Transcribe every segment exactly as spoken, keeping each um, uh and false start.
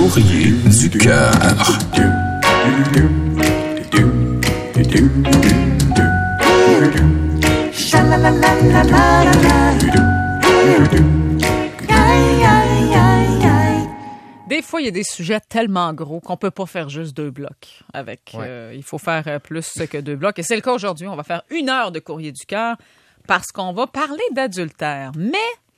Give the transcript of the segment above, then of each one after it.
courrier du cœur. Des fois, il y a des sujets tellement gros qu'on peut pas faire juste deux blocs avec. Ouais. Euh, il faut faire plus que deux blocs. Et c'est le cas aujourd'hui. On va faire une heure de courrier du cœur parce qu'on va parler d'adultère. Mais,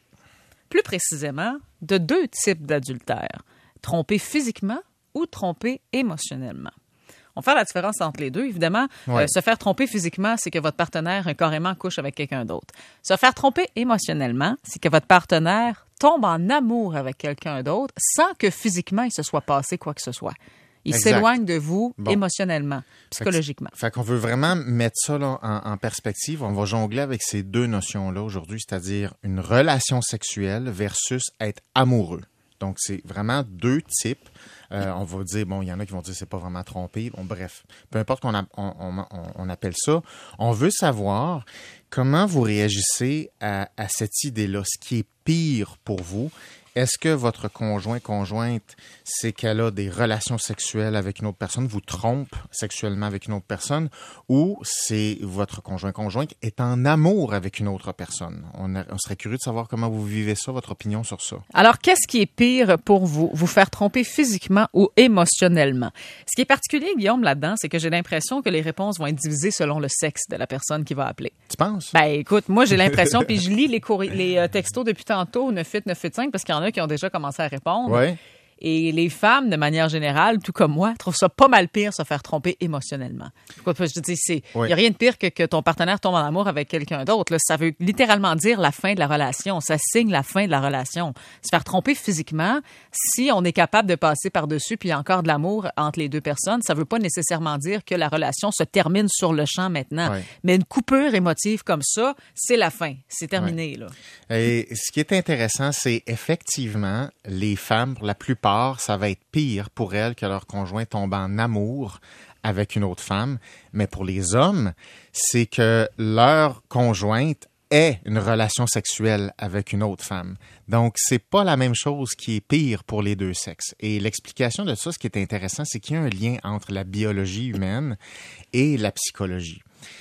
plus précisément, de deux types d'adultère. Tromper physiquement ou tromper émotionnellement. On va faire la différence entre les deux. Évidemment, ouais. euh, se faire tromper physiquement, c'est que votre partenaire carrément couche avec quelqu'un d'autre. Se faire tromper émotionnellement, c'est que votre partenaire tombe en amour avec quelqu'un d'autre sans que physiquement il se soit passé quoi que ce soit. Il exact. S'éloigne de vous bon. Émotionnellement, psychologiquement. Fait, fait qu'on veut vraiment mettre ça là, en, en perspective. On va jongler avec ces deux notions-là aujourd'hui, c'est-à-dire une relation sexuelle versus être amoureux. Donc, c'est vraiment deux types. Euh, on va dire, bon, il y en a qui vont dire c'est pas vraiment trompé. Bon, bref, peu importe qu'on a, on, on, on appelle ça, on veut savoir comment vous réagissez à, à cette idée-là, ce qui est pire pour vous. Est-ce que votre conjoint, conjointe, c'est qu'elle a des relations sexuelles avec une autre personne, vous trompe sexuellement avec une autre personne, ou c'est votre conjoint, conjointe est en amour avec une autre personne? On, a, on serait curieux de savoir comment vous vivez ça, votre opinion sur ça. Alors, qu'est-ce qui est pire pour vous? Vous faire tromper physiquement ou émotionnellement? Ce qui est particulier, Guillaume, là-dedans, c'est que j'ai l'impression que les réponses vont être divisées selon le sexe de la personne qui va appeler. Tu penses? Ben, écoute, moi, j'ai l'impression, puis je lis les, courri- les euh, textos depuis tantôt, neuf huit neuf huit cinq, parce qu'il y en a qui ont déjà commencé à répondre. Ouais. Et les femmes, de manière générale, tout comme moi, trouvent ça pas mal pire se faire tromper émotionnellement. Je dis, c'est, il oui. y a rien de pire que que ton partenaire tombe en amour avec quelqu'un d'autre. Là, ça veut littéralement dire la fin de la relation. Ça signe la fin de la relation. Se faire tromper physiquement, si on est capable de passer par-dessus puis il y a encore de l'amour entre les deux personnes, ça veut pas nécessairement dire que la relation se termine sur le champ maintenant. Oui. Mais une coupure émotive comme ça, c'est la fin. C'est terminé, oui. là. Et ce qui est intéressant, c'est effectivement, les femmes, pour la plupart, ça va être pire pour elles que leur conjoint tombe en amour avec une autre femme. Mais pour les hommes, c'est que leur conjointe ait une relation sexuelle avec une autre femme. Donc, c'est pas la même chose qui est pire pour les deux sexes. Et l'explication de ça, ce qui est intéressant, c'est qu'il y a un lien entre la biologie humaine et la psychologie.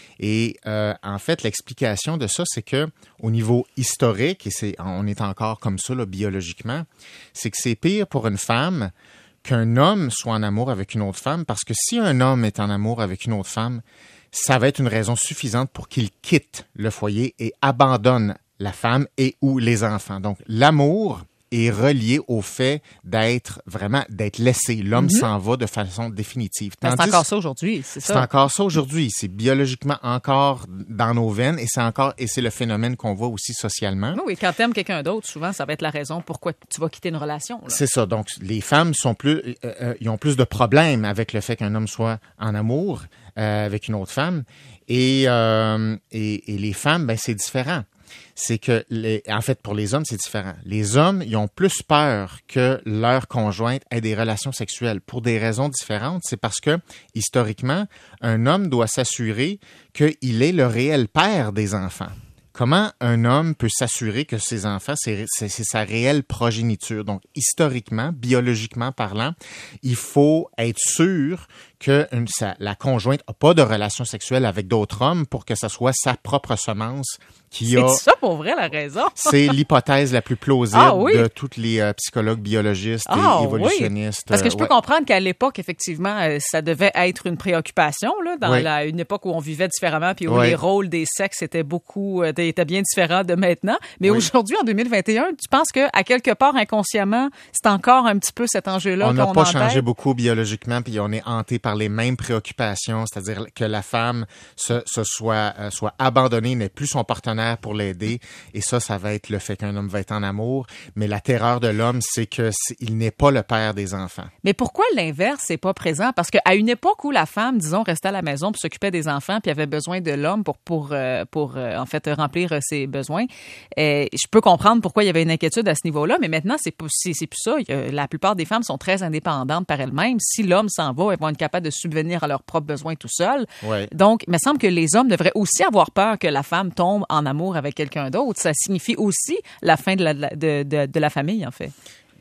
Et euh, en fait, l'explication de ça, c'est que au niveau historique, et c'est, on est encore comme ça là, biologiquement, c'est que c'est pire pour une femme qu'un homme soit en amour avec une autre femme, parce que si un homme est en amour avec une autre femme, ça va être une raison suffisante pour qu'il quitte le foyer et abandonne la femme et ou les enfants. Donc, l'amour est relié au fait d'être vraiment, d'être laissé. L'homme mm-hmm. s'en va de façon définitive. Tandis, c'est encore ça aujourd'hui, c'est ça? C'est encore ça aujourd'hui. C'est biologiquement encore dans nos veines et c'est encore, et c'est le phénomène qu'on voit aussi socialement. Oui, quand t'aimes quelqu'un d'autre, souvent, ça va être la raison pourquoi tu vas quitter une relation. Là. C'est ça. Donc, les femmes sont plus, euh, euh, ils ont plus de problèmes avec le fait qu'un homme soit en amour euh, avec une autre femme. Et, euh, et, et les femmes, ben, c'est différent. C'est que, les, en fait, pour les hommes, c'est différent. Les hommes, ils ont plus peur que leur conjointe ait des relations sexuelles pour des raisons différentes. C'est parce que, historiquement, un homme doit s'assurer qu'il est le réel père des enfants. Comment un homme peut s'assurer que ses enfants, c'est, c'est, c'est sa réelle progéniture? Donc, historiquement, biologiquement parlant, il faut être sûr que une, sa, la conjointe n'a pas de relation sexuelle avec d'autres hommes pour que ça soit sa propre semence qui a... C'est ça pour vrai la raison? C'est l'hypothèse la plus plausible ah, oui? de tous les euh, psychologues biologistes ah, et évolutionnistes. Oui. Parce que je peux ouais. comprendre qu'à l'époque, effectivement, euh, ça devait être une préoccupation, là, dans oui. la, une époque où on vivait différemment puis où oui. les rôles des sexes étaient beaucoup, euh, étaient bien différents de maintenant. Mais oui. aujourd'hui, en deux mille vingt et un, tu penses qu'à quelque part, inconsciemment, c'est encore un petit peu cet enjeu-là on qu'on n'a pas en changé tête? beaucoup biologiquement puis on est hanté par les mêmes préoccupations, c'est-à-dire que la femme se, se soit, euh, soit abandonnée, n'ait plus son partenaire pour l'aider. Et ça, ça va être le fait qu'un homme va être en amour. Mais la terreur de l'homme, c'est que c'est, il n'est pas le père des enfants. Mais pourquoi l'inverse n'est pas présent? Parce qu'à une époque où la femme, disons, restait à la maison pour s'occuper des enfants puis avait besoin de l'homme pour, pour, euh, pour euh, en fait, remplir euh, ses besoins, euh, je peux comprendre pourquoi il y avait une inquiétude à ce niveau-là. Mais maintenant, c'est, c'est, c'est plus ça. A, la plupart des femmes sont très indépendantes par elles-mêmes. Si l'homme s'en va, elles vont être capables de subvenir à leurs propres besoins tout seuls. Ouais. Donc, il me semble que les hommes devraient aussi avoir peur que la femme tombe en amour avec quelqu'un d'autre. Ça signifie aussi la fin de la, de, de, de la famille, en fait.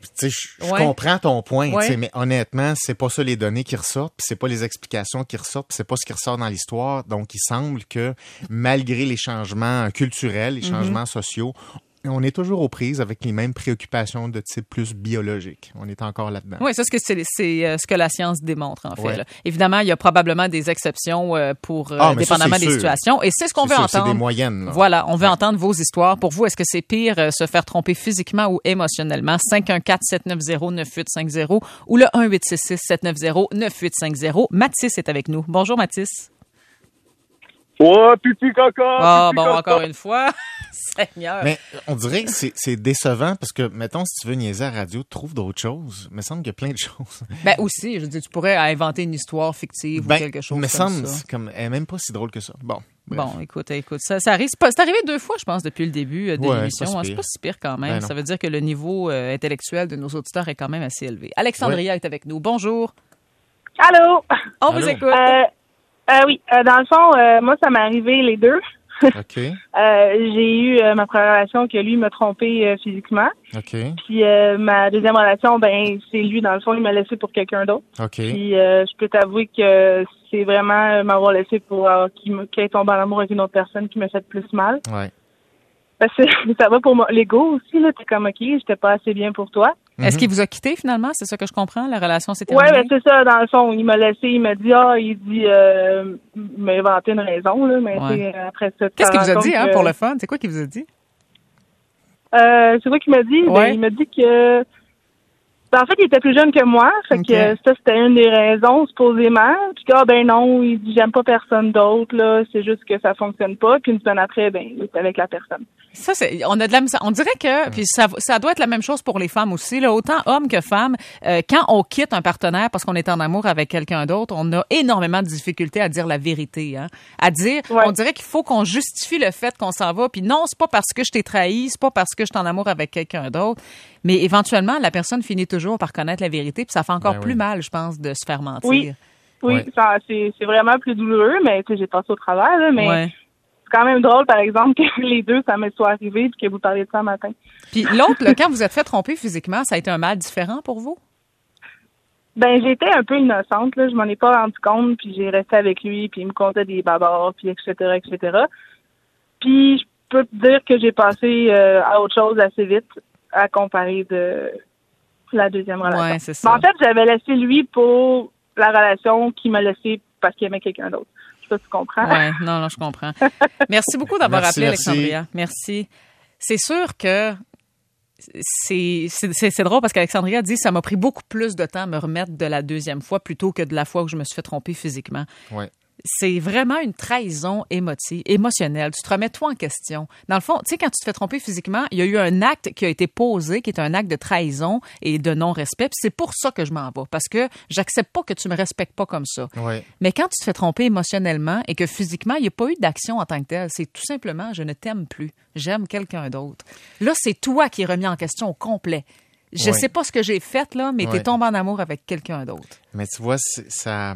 tu sais, je Ouais. comprends ton point, Ouais. tu sais, mais honnêtement, c'est pas ça les données qui ressortent, puis c'est pas les explications qui ressortent, puis c'est pas ce qui ressort dans l'histoire. Donc, il semble que malgré les changements culturels, les Mm-hmm. changements sociaux, on est toujours aux prises avec les mêmes préoccupations de type plus biologique. On est encore là-dedans. Oui, ça, c'est, c'est, c'est euh, ce que la science démontre, en fait. Ouais. Là. Évidemment, il y a probablement des exceptions euh, pour euh, Ah, mais ça, dépendamment c'est des sûr. situations. Et c'est ce qu'on C'est veut sûr, entendre. c'est des moyennes, là. Voilà, on veut Ouais. entendre vos histoires. Pour vous, est-ce que c'est pire euh, se faire tromper physiquement ou émotionnellement? cinq un quatre, sept neuf zéro, neuf huit cinq zéro ou le un huit six six, sept neuf zéro, neuf huit cinq zéro. Mathis est avec nous. Bonjour, Mathis. Oh, pipi caca! Ah, pipi bon, caca. encore une fois. Seigneur. Mais on dirait que c'est, c'est décevant parce que, mettons, si tu veux niaiser à la radio, trouve d'autres choses. Il me semble qu'il y a plein de choses. Ben aussi, je veux dire, tu pourrais inventer une histoire fictive Ben, ou quelque chose me comme semble, ça. c'est comme, elle est même pas si drôle que ça. Bon. bref. Bon, écoute, écoute, ça, ça arrive. C'est, pas- c'est arrivé deux fois, je pense, depuis le début euh, de Ouais, l'émission. c'est pas Hein, si c'est pire. pas si pire quand même. Ben non. ça veut dire que le niveau euh, intellectuel de nos auditeurs est quand même assez élevé. Alexandria est avec nous. Bonjour. Allô? On Allô? vous écoute. Euh, euh, oui, euh, dans le fond, euh, moi, ça m'est arrivé les deux. OK. Euh, j'ai eu euh, ma première relation que lui m'a trompé euh, physiquement. OK. Puis euh, ma deuxième relation, ben c'est lui, dans le fond, il m'a laissé pour quelqu'un d'autre. OK. Puis euh, je peux t'avouer que c'est vraiment euh, m'avoir laissé pour euh, qu'il me- qu'il ait tombé en amour avec une autre personne qui m'a fait plus mal. Ouais. Parce que ça va pour moi. L'ego aussi, là, t'es comme OK, j'étais pas assez bien pour toi. Est-ce qu'il vous a quitté finalement? C'est ça que je comprends? La relation s'est Ouais, terminée? ben c'est ça, dans le fond. Il m'a laissé, il m'a dit, ah, il dit, euh, il m'a inventé une raison, là, mais Ouais. tu sais, après ça. tu Qu'est-ce te qu'il vous a rends dit, compte hein, que- pour le fun? C'est quoi qu'il vous a dit? Euh, c'est quoi qu'il m'a dit? Ben, Ouais. il m'a dit que... Ben, en fait, il était plus jeune que moi. Fait Ok. que euh, ça, c'était une des raisons, supposément. Puis que, ah, ben non, il dit, j'aime pas personne d'autre, là. C'est juste que ça fonctionne pas. Puis une semaine après, ben, il était avec la personne. Ça, c'est, on a de la, mis- on dirait que, puis ça, ça doit être la même chose pour les femmes aussi, là, autant hommes que femmes. Euh, quand on quitte un partenaire parce qu'on est en amour avec quelqu'un d'autre, on a énormément de difficultés à dire la vérité, hein. À dire, Ouais. on dirait qu'il faut qu'on justifie le fait qu'on s'en va. Puis non, c'est pas parce que je t'ai trahi, c'est pas parce que je suis en amour avec quelqu'un d'autre. Mais éventuellement, la personne finit toujours par connaître la vérité, puis ça fait encore Ben plus oui. mal, je pense, de se faire mentir. Oui. Oui, Ouais. ça, c'est, c'est vraiment plus douloureux, mais tu sais, j'ai passé au travers, là. Mais Ouais. c'est quand même drôle, par exemple, que les deux, ça m'est soit arrivé puis que vous parlez de ça un matin. Puis l'autre, là, quand vous êtes fait tromper physiquement, ça a été un mal différent pour vous? Ben, j'étais un peu innocente, là. Je m'en ai pas rendu compte, puis j'ai resté avec lui, puis il me contait des babards, puis et cetera, et cetera. Puis, je peux te dire que j'ai passé euh, à autre chose assez vite à comparer de la deuxième relation. Ouais, c'est Mais ça. en fait, j'avais laissé lui pour la relation qu'il m'a laissé parce qu'il aimait quelqu'un d'autre. Je sais pas si tu comprends. Ouais, non, non, je comprends. Merci beaucoup d'avoir Merci, appelé, merci. Alexandria. Merci. C'est sûr que c'est, c'est, c'est, c'est drôle parce qu'Alexandria dit ça m'a pris beaucoup plus de temps à me remettre de la deuxième fois plutôt que de la fois où je me suis fait tromper physiquement. Ouais. C'est vraiment une trahison émotive, émotionnelle. Tu te remets toi en question. Dans le fond, tu sais, quand tu te fais tromper physiquement, il y a eu un acte qui a été posé, qui est un acte de trahison et de non-respect. Puis c'est pour ça que je m'en vais, parce que j'accepte pas que tu me respectes pas comme ça. Ouais. Mais quand tu te fais tromper émotionnellement et que physiquement, il n'y a pas eu d'action en tant que telle, c'est tout simplement je ne t'aime plus, j'aime quelqu'un d'autre. Là, c'est toi qui es remis en question au complet. Je Ouais. sais pas ce que j'ai fait, là, mais Ouais. t'es tombé en amour avec quelqu'un d'autre. Mais tu vois, c'est- ça,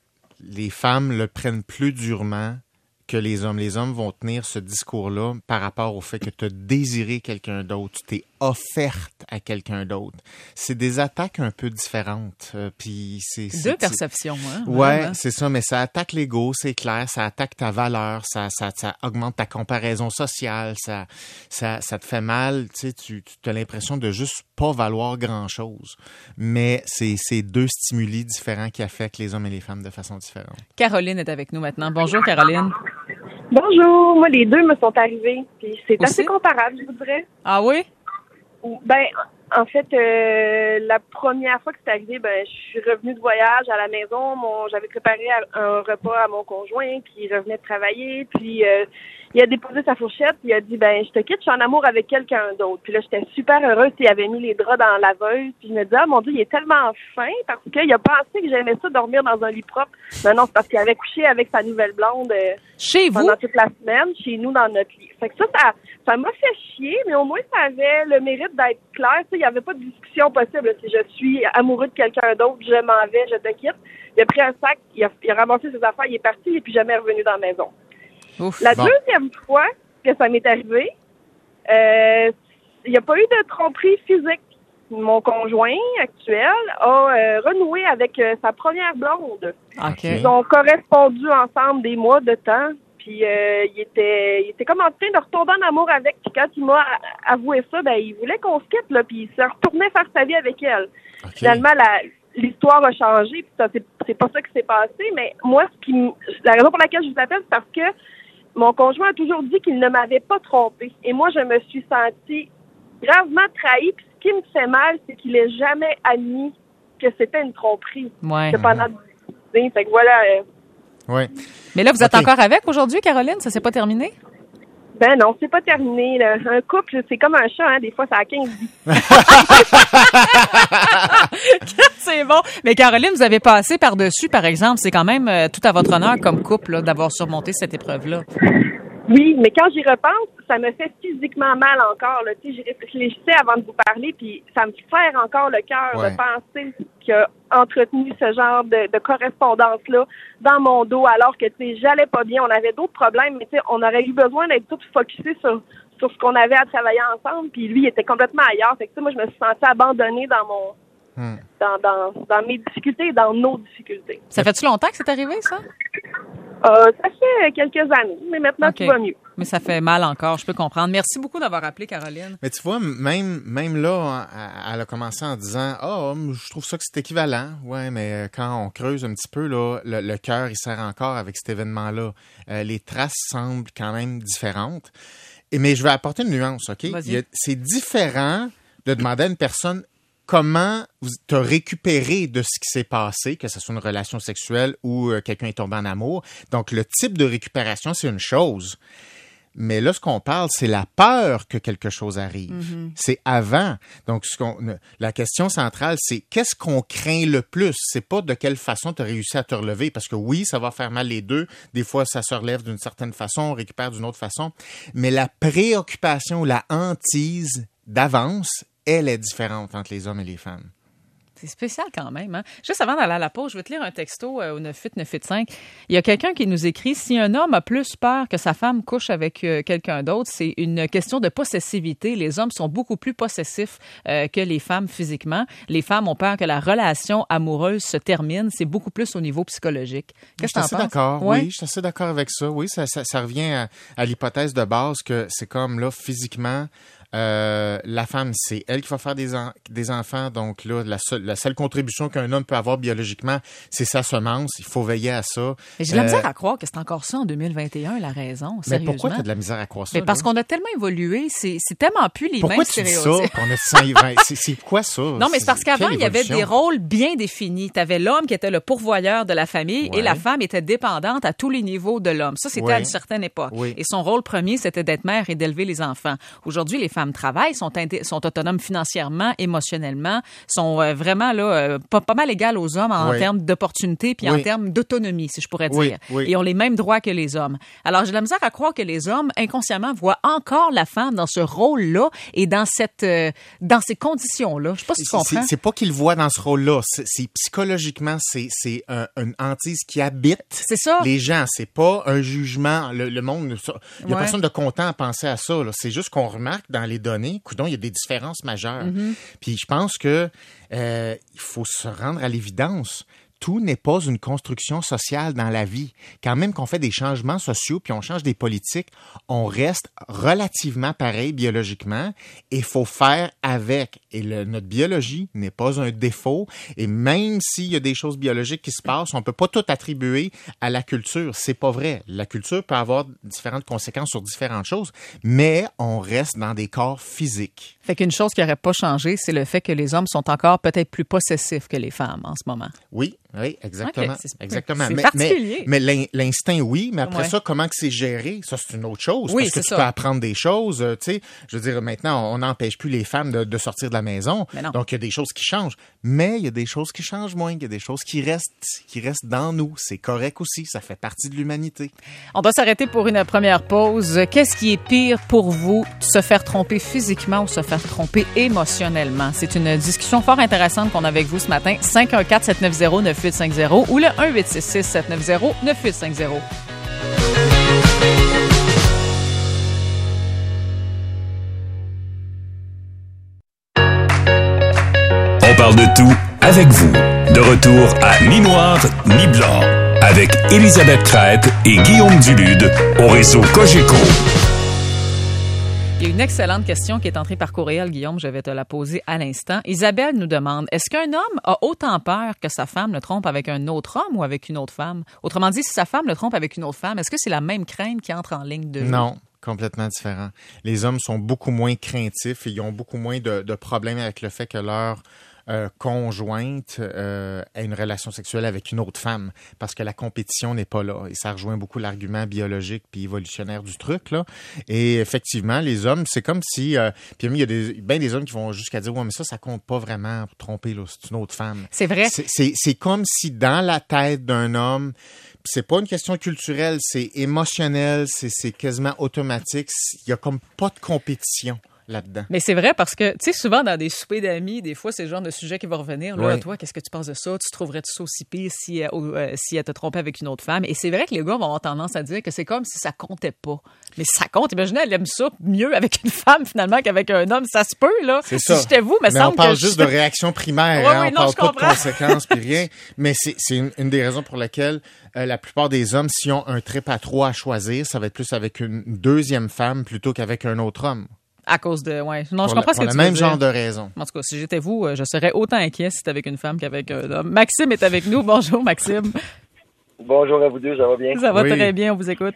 les femmes le prennent plus durement que les hommes. Les hommes vont tenir ce discours-là par rapport au fait que tu as désiré quelqu'un d'autre, tu t'es offerte à quelqu'un d'autre. C'est des attaques un peu différentes. euh, puis c'est, c'est- Deux c'est- perceptions, hein? Ouais, vraiment. c'est ça, mais ça attaque l'ego, c'est clair, ça attaque ta valeur, ça, ça, ça augmente ta comparaison sociale, ça, ça, ça te fait mal, tu sais, tu, tu as l'impression de juste pas valoir grand-chose. Mais c'est, c'est deux stimuli différents qui affectent les hommes et les femmes de façon différente. Caroline est avec nous maintenant. Bonjour, Caroline. Bonjour, moi les deux me sont arrivés, puis c'est Aussi? assez comparable, je vous dirais. Ah oui? Ben, en fait, euh, la première fois que c'est arrivé, ben, je suis revenue de voyage à la maison. Mon, j'avais préparé un repas à mon conjoint qui revenait de travailler, puis euh, il a déposé sa fourchette, puis il a dit, ben, je te quitte, je suis en amour avec quelqu'un d'autre. Puis là, j'étais super heureuse, puis il avait mis les draps dans la laveuse, puis je me disais, ah mon Dieu, il est tellement fin parce qu'il a pensé que j'aimais ça dormir dans un lit propre. Non, non, c'est parce qu'il avait couché avec sa nouvelle blonde. Euh, Chez vous? pendant toute la semaine, chez nous, dans notre lit. Fait que ça, ça, ça m'a fait chier, mais au moins, ça avait le mérite d'être clair. Tu sais, il n'y avait pas de discussion possible. Si je suis amoureux de quelqu'un d'autre, je m'en vais, je te quitte. Il a pris un sac, il a, il a ramassé ses affaires, il est parti, il n'est plus jamais revenu dans la maison. Ouf. La Bon. deuxième fois que ça m'est arrivé, euh, il n'y a pas eu de tromperie physique, mon conjoint actuel a euh, renoué avec euh, sa première blonde. Okay. Ils ont correspondu ensemble des mois de temps. Puis euh, il était il était comme en train de retomber en amour avec. Puis quand il m'a avoué ça, ben il voulait qu'on se quitte, là, puis il se retournait faire sa vie avec elle. Okay. Finalement, la, l'histoire a changé, puis ça, c'est, c'est pas ça qui s'est passé. Mais moi, ce qui, la raison pour laquelle je vous appelle, c'est parce que mon conjoint a toujours dit qu'il ne m'avait pas trompée. Et moi, je me suis sentie gravement trahie. Puis ce qui me fait mal, c'est qu'il n'ait jamais admis que c'était une tromperie. Ouais. Que pendant dix ans. Fait que voilà. Euh... Ouais. Mais là, vous êtes okay. encore avec aujourd'hui, Caroline? Ça s'est pas terminé? Ben non, c'est pas terminé. Là. Un couple, c'est comme un chat, hein. Des fois, ça a quinze vies. C'est bon. Mais Caroline, vous avez passé par-dessus, par exemple. C'est quand même euh, tout à votre honneur comme couple là, d'avoir surmonté cette épreuve-là. Oui, mais quand j'y repense, ça me fait physiquement mal encore. Là. Tu sais, j'y réfléchissais avant de vous parler, puis ça me serre encore le cœur ouais. de penser qu'il a entretenu ce genre de, de correspondance-là dans mon dos, alors que tu sais, j'allais pas bien. On avait d'autres problèmes, mais tu sais, on aurait eu besoin d'être tous focusés sur sur ce qu'on avait à travailler ensemble. Puis lui, il était complètement ailleurs. Fait que tu sais, moi, je me suis sentie abandonnée dans mon hmm. dans, dans dans mes difficultés et dans nos difficultés. Ça fait-tu longtemps que c'est arrivé, ça? Euh, ça fait quelques années, mais maintenant, okay. tout va mieux. Mais ça fait mal encore, je peux comprendre. Merci beaucoup d'avoir appelé, Caroline. Mais tu vois, même même là, elle a commencé en disant « Ah, oh, je trouve ça que c'est équivalent. » Ouais, mais quand on creuse un petit peu, là, le, le cœur, il serre encore avec cet événement-là. Euh, les traces semblent quand même différentes. Et, mais je vais apporter une nuance, OK? Il y a, c'est différent de demander à une personne comment te récupérer de ce qui s'est passé, que ce soit une relation sexuelle ou euh, quelqu'un est tombé en amour. Donc, le type de récupération, c'est une chose. Mais là, ce qu'on parle, c'est la peur que quelque chose arrive. Mm-hmm. C'est avant. Donc, ce qu'on, la question centrale, c'est qu'est-ce qu'on craint le plus? C'est pas de quelle façon tu as réussi à te relever. Parce que oui, ça va faire mal les deux. Des fois, ça se relève d'une certaine façon, on récupère d'une autre façon. Mais la préoccupation, la hantise d'avance, elle est différente entre les hommes et les femmes. C'est spécial quand même. Hein? Juste avant d'aller à la pause, je vais te lire un texto euh, au neuf huit neuf huit cinq. Il y a quelqu'un qui nous écrit « Si un homme a plus peur que sa femme couche avec euh, quelqu'un d'autre, c'est une question de possessivité. Les hommes sont beaucoup plus possessifs euh, que les femmes physiquement. Les femmes ont peur que la relation amoureuse se termine. C'est beaucoup plus au niveau psychologique. » Qu'est-ce que tu en penses? Je suis assez d'accord. Ouais? Oui, je suis assez d'accord avec ça. Oui, ça, ça, ça revient à, à l'hypothèse de base que c'est comme là, physiquement, Euh, la femme, c'est elle qui va faire des, en- des enfants. Donc là, la seule, la seule contribution qu'un homme peut avoir biologiquement, c'est sa semence. Il faut veiller à ça. Mais j'ai de la euh, misère à croire que c'est encore ça en deux mille vingt et un, la raison. Mais pourquoi tu as de la misère à croire ça? Mais parce là? Qu'on a tellement évolué. C'est, c'est tellement plus les pourquoi mêmes tu stéréotypes. Pourquoi tu dis ça? On a c'est, c'est quoi ça? Non, mais c'est parce qu'avant, il y avait des rôles bien définis. Tu avais l'homme qui était le pourvoyeur de la famille ouais. et la femme était dépendante à tous les niveaux de l'homme. Ça, c'était ouais. à une certaine époque. Oui. Et son rôle premier, c'était d'être mère et d'élever les enfants. Aujourd'hui, les femmes travaillent, sont sont autonomes financièrement, émotionnellement, sont euh, vraiment là euh, pas, pas mal égales aux hommes en oui. termes d'opportunités puis oui. en termes d'autonomie, si je pourrais dire. Oui. Oui. Et ont les mêmes droits que les hommes. Alors, j'ai de la misère à croire que les hommes, inconsciemment, voient encore la femme dans ce rôle-là et dans cette euh, dans ces conditions-là. Je sais pas si tu comprends. C'est, c'est pas qu'ils le voient dans ce rôle-là. C'est, c'est psychologiquement, c'est, c'est un, une hantise qui habite c'est ça. les gens. C'est pas un jugement. Le, le monde, il y a ouais. personne de content à penser à ça. Là. C'est juste qu'on remarque dans les données, coudonc, il y a des différences majeures. Mm-hmm. Puis je pense que euh, il faut se rendre à l'évidence. Tout n'est pas une construction sociale dans la vie. Quand même qu'on fait des changements sociaux puis on change des politiques, on reste relativement pareil biologiquement et il faut faire avec. Et le, notre biologie n'est pas un défaut. Et même s'il y a des choses biologiques qui se passent, on peut pas tout attribuer à la culture. C'est pas vrai. La culture peut avoir différentes conséquences sur différentes choses, mais on reste dans des corps physiques. Fait qu'une chose qui n'aurait pas changé, c'est le fait que les hommes sont encore peut-être plus possessifs que les femmes en ce moment. Oui. Oui, exactement. Okay, c'est, exactement. C'est mais, particulier. Mais, mais l'instinct, oui, mais après ouais. ça, comment que c'est géré, ça, c'est une autre chose. Oui, parce que c'est tu ça. peux apprendre des choses. Tu sais, je veux dire, maintenant, on n'empêche plus les femmes de, de sortir de la maison. Donc, il y a des choses qui changent. Mais il y a des choses qui changent moins. Il y a des choses qui restent, qui restent dans nous. C'est correct aussi. Ça fait partie de l'humanité. On doit s'arrêter pour une première pause. Qu'est-ce qui est pire pour vous, se faire tromper physiquement ou se faire tromper émotionnellement? C'est une discussion fort intéressante qu'on a avec vous ce matin. cinq un quatre sept neuf zéro neuf huit cinq zéro ou le un huit six six sept neuf zéro neuf huit cinq zéro. parle de tout avec vous. De retour à Ni Noir, Ni Blanc avec Elisabeth Crête et Guillaume Dulude au réseau Cogeco. Il y a une excellente question qui est entrée par courriel, Guillaume. Je vais te la poser à l'instant. Isabelle nous demande, est-ce qu'un homme a autant peur que sa femme le trompe avec un autre homme ou avec une autre femme? Autrement dit, si sa femme le trompe avec une autre femme, est-ce que c'est la même crainte qui entre en ligne de vue? Non. Complètement différent. Les hommes sont beaucoup moins craintifs et ils ont beaucoup moins de, de problèmes avec le fait que leur euh, conjointe euh, ait une relation sexuelle avec une autre femme parce que la compétition n'est pas là. Et ça rejoint beaucoup l'argument biologique puis évolutionnaire du truc, là. Et effectivement, les hommes, c'est comme si... Euh, puis il y a des, ben des hommes qui vont jusqu'à dire « Ouais, mais ça, ça compte pas vraiment pour tromper, là. C'est une autre femme. » C'est vrai. C'est, c'est, c'est comme si dans la tête d'un homme... C'est pas une question culturelle, c'est émotionnel, c'est, c'est quasiment automatique. Il y a comme pas de compétition là-dedans. Mais c'est vrai parce que, tu sais, souvent dans des soupers d'amis, des fois, c'est le genre de sujet qui va revenir. Là, oui. Toi, qu'est-ce que tu penses de ça? Tu trouverais-tu ça aussi pire si, euh, euh, si elle te trompait avec une autre femme? Et c'est vrai que les gars vont avoir tendance à dire que c'est comme si ça comptait pas. Mais ça compte. Imaginez, elle aime ça mieux avec une femme, finalement, qu'avec un homme. Ça se peut, là. C'est si ça. j'étais vous, mais, mais semble on parle que juste je... de réaction primaire. Ouais, hein? oui, On non, parle pas comprends. de conséquences puis rien. Mais c'est, c'est une, une des raisons pour lesquelles euh, la plupart des hommes, s'ils ont un trip à trois à choisir, ça va être plus avec une deuxième femme plutôt qu'avec un autre homme. À cause de... Ouais. Non, je pour comprends le, ce que pour tu le veux même dire. genre de raison. En tout cas, si j'étais vous, je serais autant inquiet si c'était avec une femme qu'avec un homme. Maxime est avec nous. Bonjour, Maxime. Bonjour à vous deux, ça va bien? Ça va Oui. très bien, on vous écoute.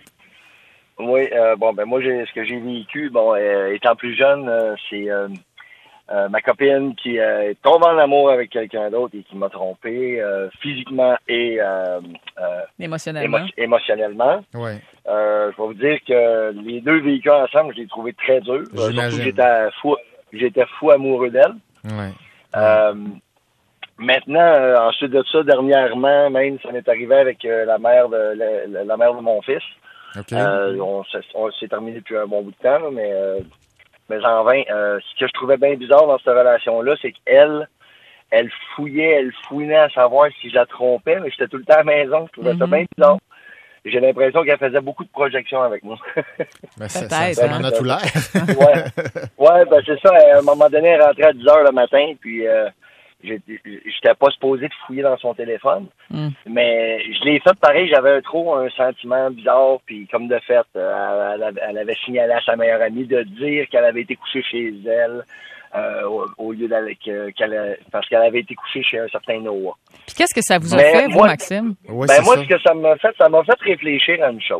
Oui, euh, bon, ben moi, j'ai ce que j'ai vécu, bon, euh, étant plus jeune, euh, c'est euh, euh, ma copine qui euh, est tombée en amour avec quelqu'un d'autre et qui m'a trompé euh, physiquement et euh, euh, Émotionnellement. émo- émotionnellement. Ouais. Euh, je vais vous dire que les deux véhicules ensemble, je les ai trouvés très durs. Euh, J'imagine. surtout que j'étais fou, j'étais fou amoureux d'elle. Ouais. Euh, maintenant, euh, ensuite de ça, dernièrement, même, ça m'est arrivé avec euh, la mère de la, la mère de mon fils. OK. Euh, on, s'est, on s'est terminé depuis un bon bout de temps, là, mais, euh, mais en vain. Euh, ce que je trouvais bien bizarre dans cette relation-là, c'est qu'elle, elle fouillait, elle fouinait à savoir si je la trompais, mais j'étais tout le temps à la maison. Je trouvais ça Mhm. bien bizarre. J'ai l'impression qu'elle faisait beaucoup de projections avec moi. Ben, ça, ça, Peut-être, ça hein. m'en a tout l'air. ouais, ouais, ben c'est ça. À un moment donné, elle rentrait à dix heures le matin, puis euh, j'étais, j'étais pas supposé de fouiller dans son téléphone. Mm. Mais je l'ai fait pareil, j'avais trop un sentiment bizarre, puis comme de fait, euh, elle, avait- elle avait signalé à sa meilleure amie de dire qu'elle avait été couchée chez elle, euh, au, au lieu d'aller, que- qu'elle, a- parce qu'elle avait été couchée chez un certain Noah. Puis qu'est-ce que ça vous a Mais fait, vous, moi- Maxime? Ouais, Ben c'est moi, ça. ce que ça m'a fait, ça m'a fait réfléchir à une chose.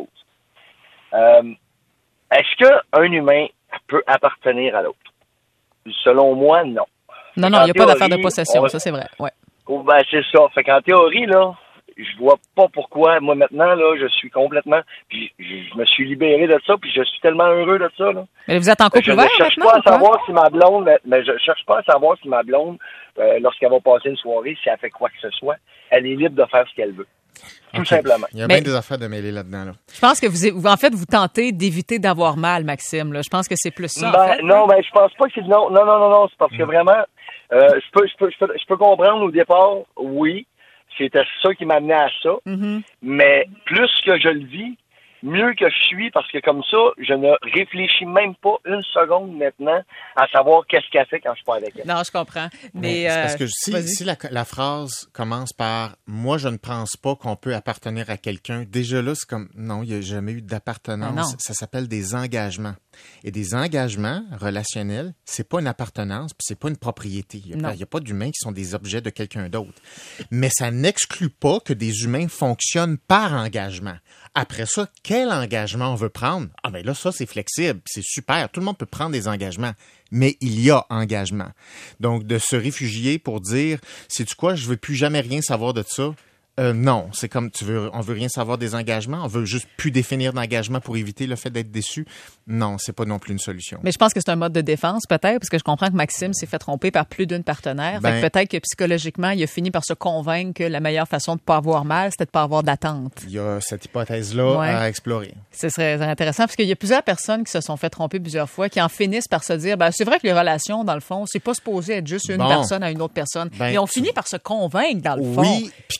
Euh, est-ce qu'un humain peut appartenir à l'autre? Selon moi, non. Non, non, il n'y a En pas d'affaire de théorie, possession, on- ça c'est vrai. Ouais. Oh, ben, c'est ça. Fait qu'en théorie, là, je vois pas pourquoi. Moi, maintenant, là, je suis complètement... Puis, je, je me suis libéré de ça, puis je suis tellement heureux de ça, là. Mais vous êtes en couple Je ne ouvert cherche maintenant? pas à ou quoi? savoir si ma blonde... Mais je cherche pas à savoir si ma blonde, euh, lorsqu'elle va passer une soirée, si elle fait quoi que ce soit, elle est libre de faire ce qu'elle veut. Tout OK. simplement. Il y a Mais- bien des affaires de mêler là-dedans. Là. Je pense que vous, vous- en fait, vous tentez d'éviter d'avoir mal, Maxime. Là. Je pense que c'est plus ça. en Ben, fait. non, ben, je pense pas que c'est... Non, non, non, non, non. C'est parce que vraiment, euh, je peux, je peux, je peux, je peux comprendre au départ, oui, c'était ça qui m'amenait à ça. Mhm. Mais plus que je le vis, mieux que je suis, parce que comme ça, je ne réfléchis même pas une seconde maintenant à savoir qu'est-ce qu'elle fait quand je suis pas avec elle. Non, je comprends. Mais, C'est euh, parce que si, vas-y. si la, la phrase commence par « Moi, je ne pense pas qu'on peut appartenir à quelqu'un », déjà là, c'est comme « Non, il n'y a jamais eu Ah non. d'appartenance. » Ça s'appelle des engagements. Et des engagements relationnels, c'est pas une appartenance, puis c'est pas une propriété. Il n'y Non. a, pas- il y a pas d'humains qui sont des objets de quelqu'un d'autre. Mais ça n'exclut pas que des humains fonctionnent par engagement. Après ça, quel engagement on veut prendre? Ah ben là, ça, c'est flexible, c'est super. Tout le monde peut prendre des engagements. Mais il y a engagement. Donc, de se réfugier pour dire, sais-tu quoi, je veux plus jamais rien savoir de ça. Euh, non, c'est comme tu veux, on veut rien savoir des engagements, on veut juste plus définir d'engagement pour éviter le fait d'être déçu. Non, c'est pas non plus une solution. Mais je pense que c'est un mode de défense, peut-être, parce que je comprends que Maxime s'est fait tromper par plus d'une partenaire. Ben- fait que peut-être que psychologiquement, il a fini par se convaincre que la meilleure façon de ne pas avoir mal, c'était de ne pas avoir d'attente. Il y a cette hypothèse-là Ouais. à explorer. Ce serait intéressant, parce qu'il y a plusieurs personnes qui se sont fait tromper plusieurs fois, qui en finissent par se dire, ben, c'est vrai que les relations, dans le fond, c'est pas supposé être juste une Bon. personne à une autre personne. Ben, Mais on tu- finit par se convaincre, dans le fond. Oui, puis que si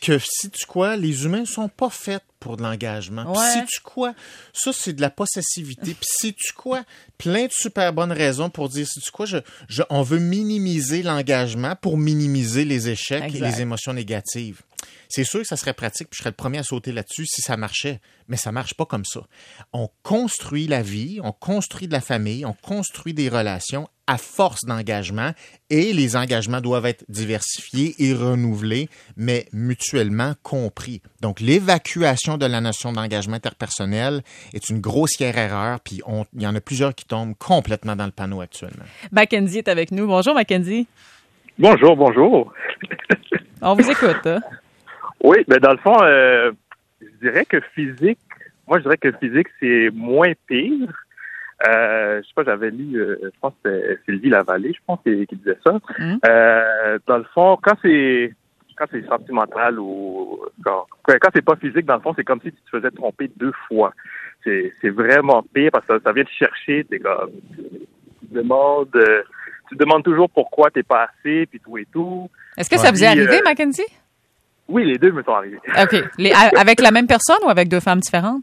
sais-tu quoi? Les humains sont pas faits pour de l'engagement. Puis Ouais. sais-tu quoi? Ça, c'est de la possessivité. Puis sais-tu quoi? Plein de super bonnes raisons pour dire, sais-tu quoi? Je, je, on veut minimiser l'engagement pour minimiser les échecs Exact. et les émotions négatives. C'est sûr que ça serait pratique, puis je serais le premier à sauter là-dessus si ça marchait, mais ça marche pas comme ça. On construit la vie, on construit de la famille, on construit des relations à force d'engagement, et les engagements doivent être diversifiés et renouvelés, mais mutuellement compris. Donc, l'évacuation de la notion d'engagement interpersonnel est une grossière erreur, puis on- il y en a plusieurs qui tombent complètement dans le panneau actuellement. Mackenzie est avec nous. Bonjour, Mackenzie. Bonjour, bonjour. On vous écoute. Hein? Oui, ben dans le fond, euh, je dirais que physique, moi je dirais que physique, c'est moins pire. Euh, je sais pas, j'avais lu, euh, je pense que c'était Sylvie Lavallée, je pense, qui, qui disait ça. Mm. Euh, dans le fond, quand c'est quand c'est sentimental ou quand, quand c'est pas physique, dans le fond, c'est comme si tu te faisais tromper deux fois. C'est, c'est vraiment pire parce que ça vient te chercher, t'es comme, tu demandes, euh, tu demandes toujours pourquoi t'es pas assez, puis tout et tout. Est-ce que ça vous est Puis, arrivé, euh, Mackenzie? Oui, les deux me sont arrivés. OK. Les, a- avec la même personne ou avec deux femmes différentes?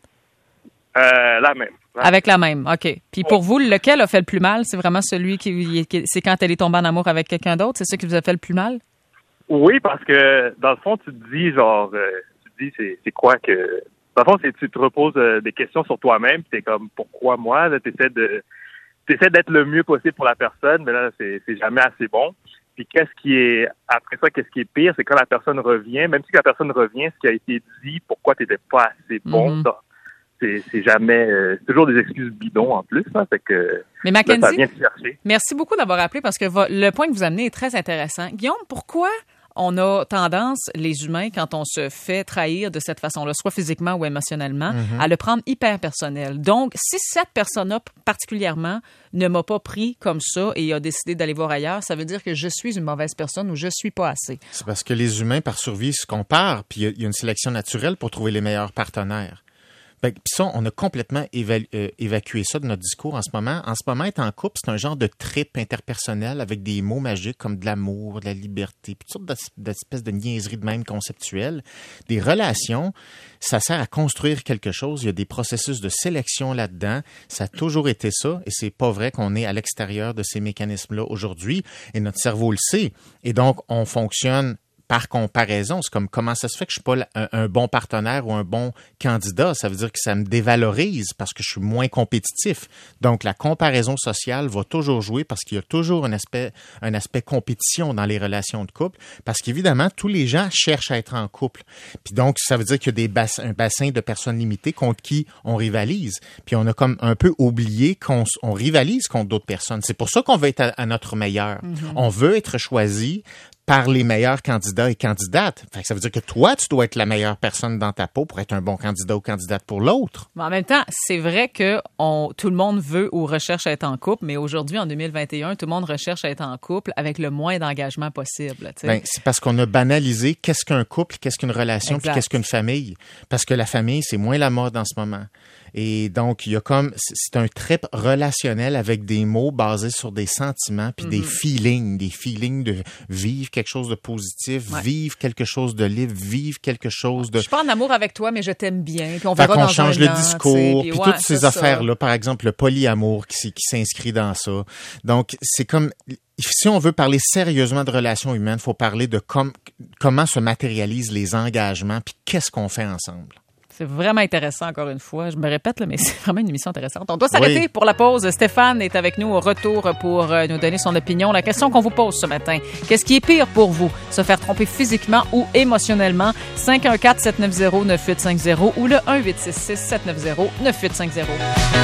Euh, la même. La Avec la même, OK. Puis pour vous, lequel a fait le plus mal? C'est vraiment celui qui, qui- c'est quand elle est tombée en amour avec quelqu'un d'autre? C'est ça qui vous a fait le plus mal? Oui, parce que dans le fond, tu te dis genre, euh, tu te dis c'est, c'est quoi que, dans le fond, c'est tu te reposes euh, des questions sur toi-même, puis t'es comme pourquoi moi, là, t'essaies de, t'essaies d'être le mieux possible pour la personne, mais là c'est, c'est jamais assez bon. Puis qu'est-ce qui est après ça, qu'est-ce qui est pire, c'est quand la personne revient, même si la personne revient, ce qui a été dit, pourquoi t'étais pas assez bon, Mhm. ça, c'est, c'est jamais, euh, c'est toujours des excuses bidons en plus, là, fait que Mais là, ça Mackenzie, vient te chercher. merci beaucoup d'avoir appelé parce que vo- le point que vous amenez est très intéressant. Guillaume, pourquoi on a tendance, les humains, quand on se fait trahir de cette façon-là, soit physiquement ou émotionnellement, Mhm. à le prendre hyper personnel? Donc, si cette personne-là particulièrement ne m'a pas pris comme ça et a décidé d'aller voir ailleurs, ça veut dire que je suis une mauvaise personne ou je suis pas assez. C'est parce que les humains, par survie, se comparent, puis il y a- il y a une sélection naturelle pour trouver les meilleurs partenaires. Fait que, Puis ça, on a complètement évalu- euh, évacué ça de notre discours en ce moment. En ce moment, être en couple, c'est un genre de trip interpersonnel avec des mots magiques comme de l'amour, de la liberté, puis toutes sortes d'es- d'espèces de niaiseries de même conceptuelles. Des relations, ça sert à construire quelque chose. Il y a des processus de sélection là-dedans. Ça a toujours été ça, et c'est pas vrai qu'on est à l'extérieur de ces mécanismes-là aujourd'hui, et notre cerveau le sait. Et donc, on fonctionne par comparaison. C'est comme comment ça se fait que je suis pas la- un, un bon partenaire ou un bon candidat. Ça veut dire que ça me dévalorise parce que je suis moins compétitif. Donc, la comparaison sociale va toujours jouer parce qu'il y a toujours un aspect, un aspect compétition dans les relations de couple. Parce qu'évidemment, tous les gens cherchent à être en couple. Puis donc, ça veut dire qu'il y a des bass- un bassin de personnes limitées contre qui on rivalise. Puis on a comme un peu oublié qu'on s- on rivalise contre d'autres personnes. C'est pour ça qu'on veut être à, à notre meilleur. On veut être choisi par les meilleurs candidats et candidates. Fait que ça veut dire que toi, tu dois être la meilleure personne dans ta peau pour être un bon candidat ou candidate pour l'autre. Mais en même temps, c'est vrai que on, tout le monde veut ou recherche à être en couple, mais aujourd'hui, en deux mille vingt et un, tout le monde recherche à être en couple avec le moins d'engagement possible. Tu sais. Ben, c'est parce qu'on a banalisé qu'est-ce qu'un couple, qu'est-ce qu'une relation, puis Exact. qu'est-ce qu'une famille. Parce que la famille, c'est moins la mode en ce moment. Et donc, il y a comme, c'est c'est un trip relationnel avec des mots basés sur des sentiments puis des feelings, des feelings de vivre quelque chose de positif, Ouais. vivre quelque chose de libre, vivre quelque chose de... Je suis pas en amour avec toi, mais je t'aime bien. Puis on Fait verra qu'on dans change un le an, discours, tu sais, puis ouais, toutes c'est ces ça. affaires-là, par exemple, le polyamour qui, s- qui s'inscrit dans ça. Donc, c'est comme, si on veut parler sérieusement de relations humaines, il faut parler de com- comment se matérialisent les engagements, puis qu'est-ce qu'on fait ensemble. C'est vraiment intéressant, encore une fois. Je me répète, là, mais c'est vraiment une émission intéressante. On doit s'arrêter Oui. pour la pause. Stéphane est avec nous au retour pour euh, nous donner son opinion. La question qu'on vous pose ce matin, qu'est-ce qui est pire pour vous? Se faire tromper physiquement ou émotionnellement? cinq un quatre, sept neuf zéro, neuf huit cinq zéro ou le un huit six six, sept neuf zéro, neuf huit cinq zéro.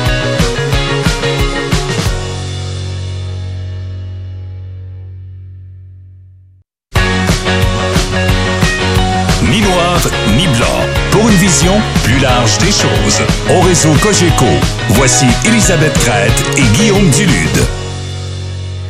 Ni noir, ni blanc. Pour une vision plus large des choses. Au réseau Cogeco, voici Elisabeth Crête et Guillaume Dulude.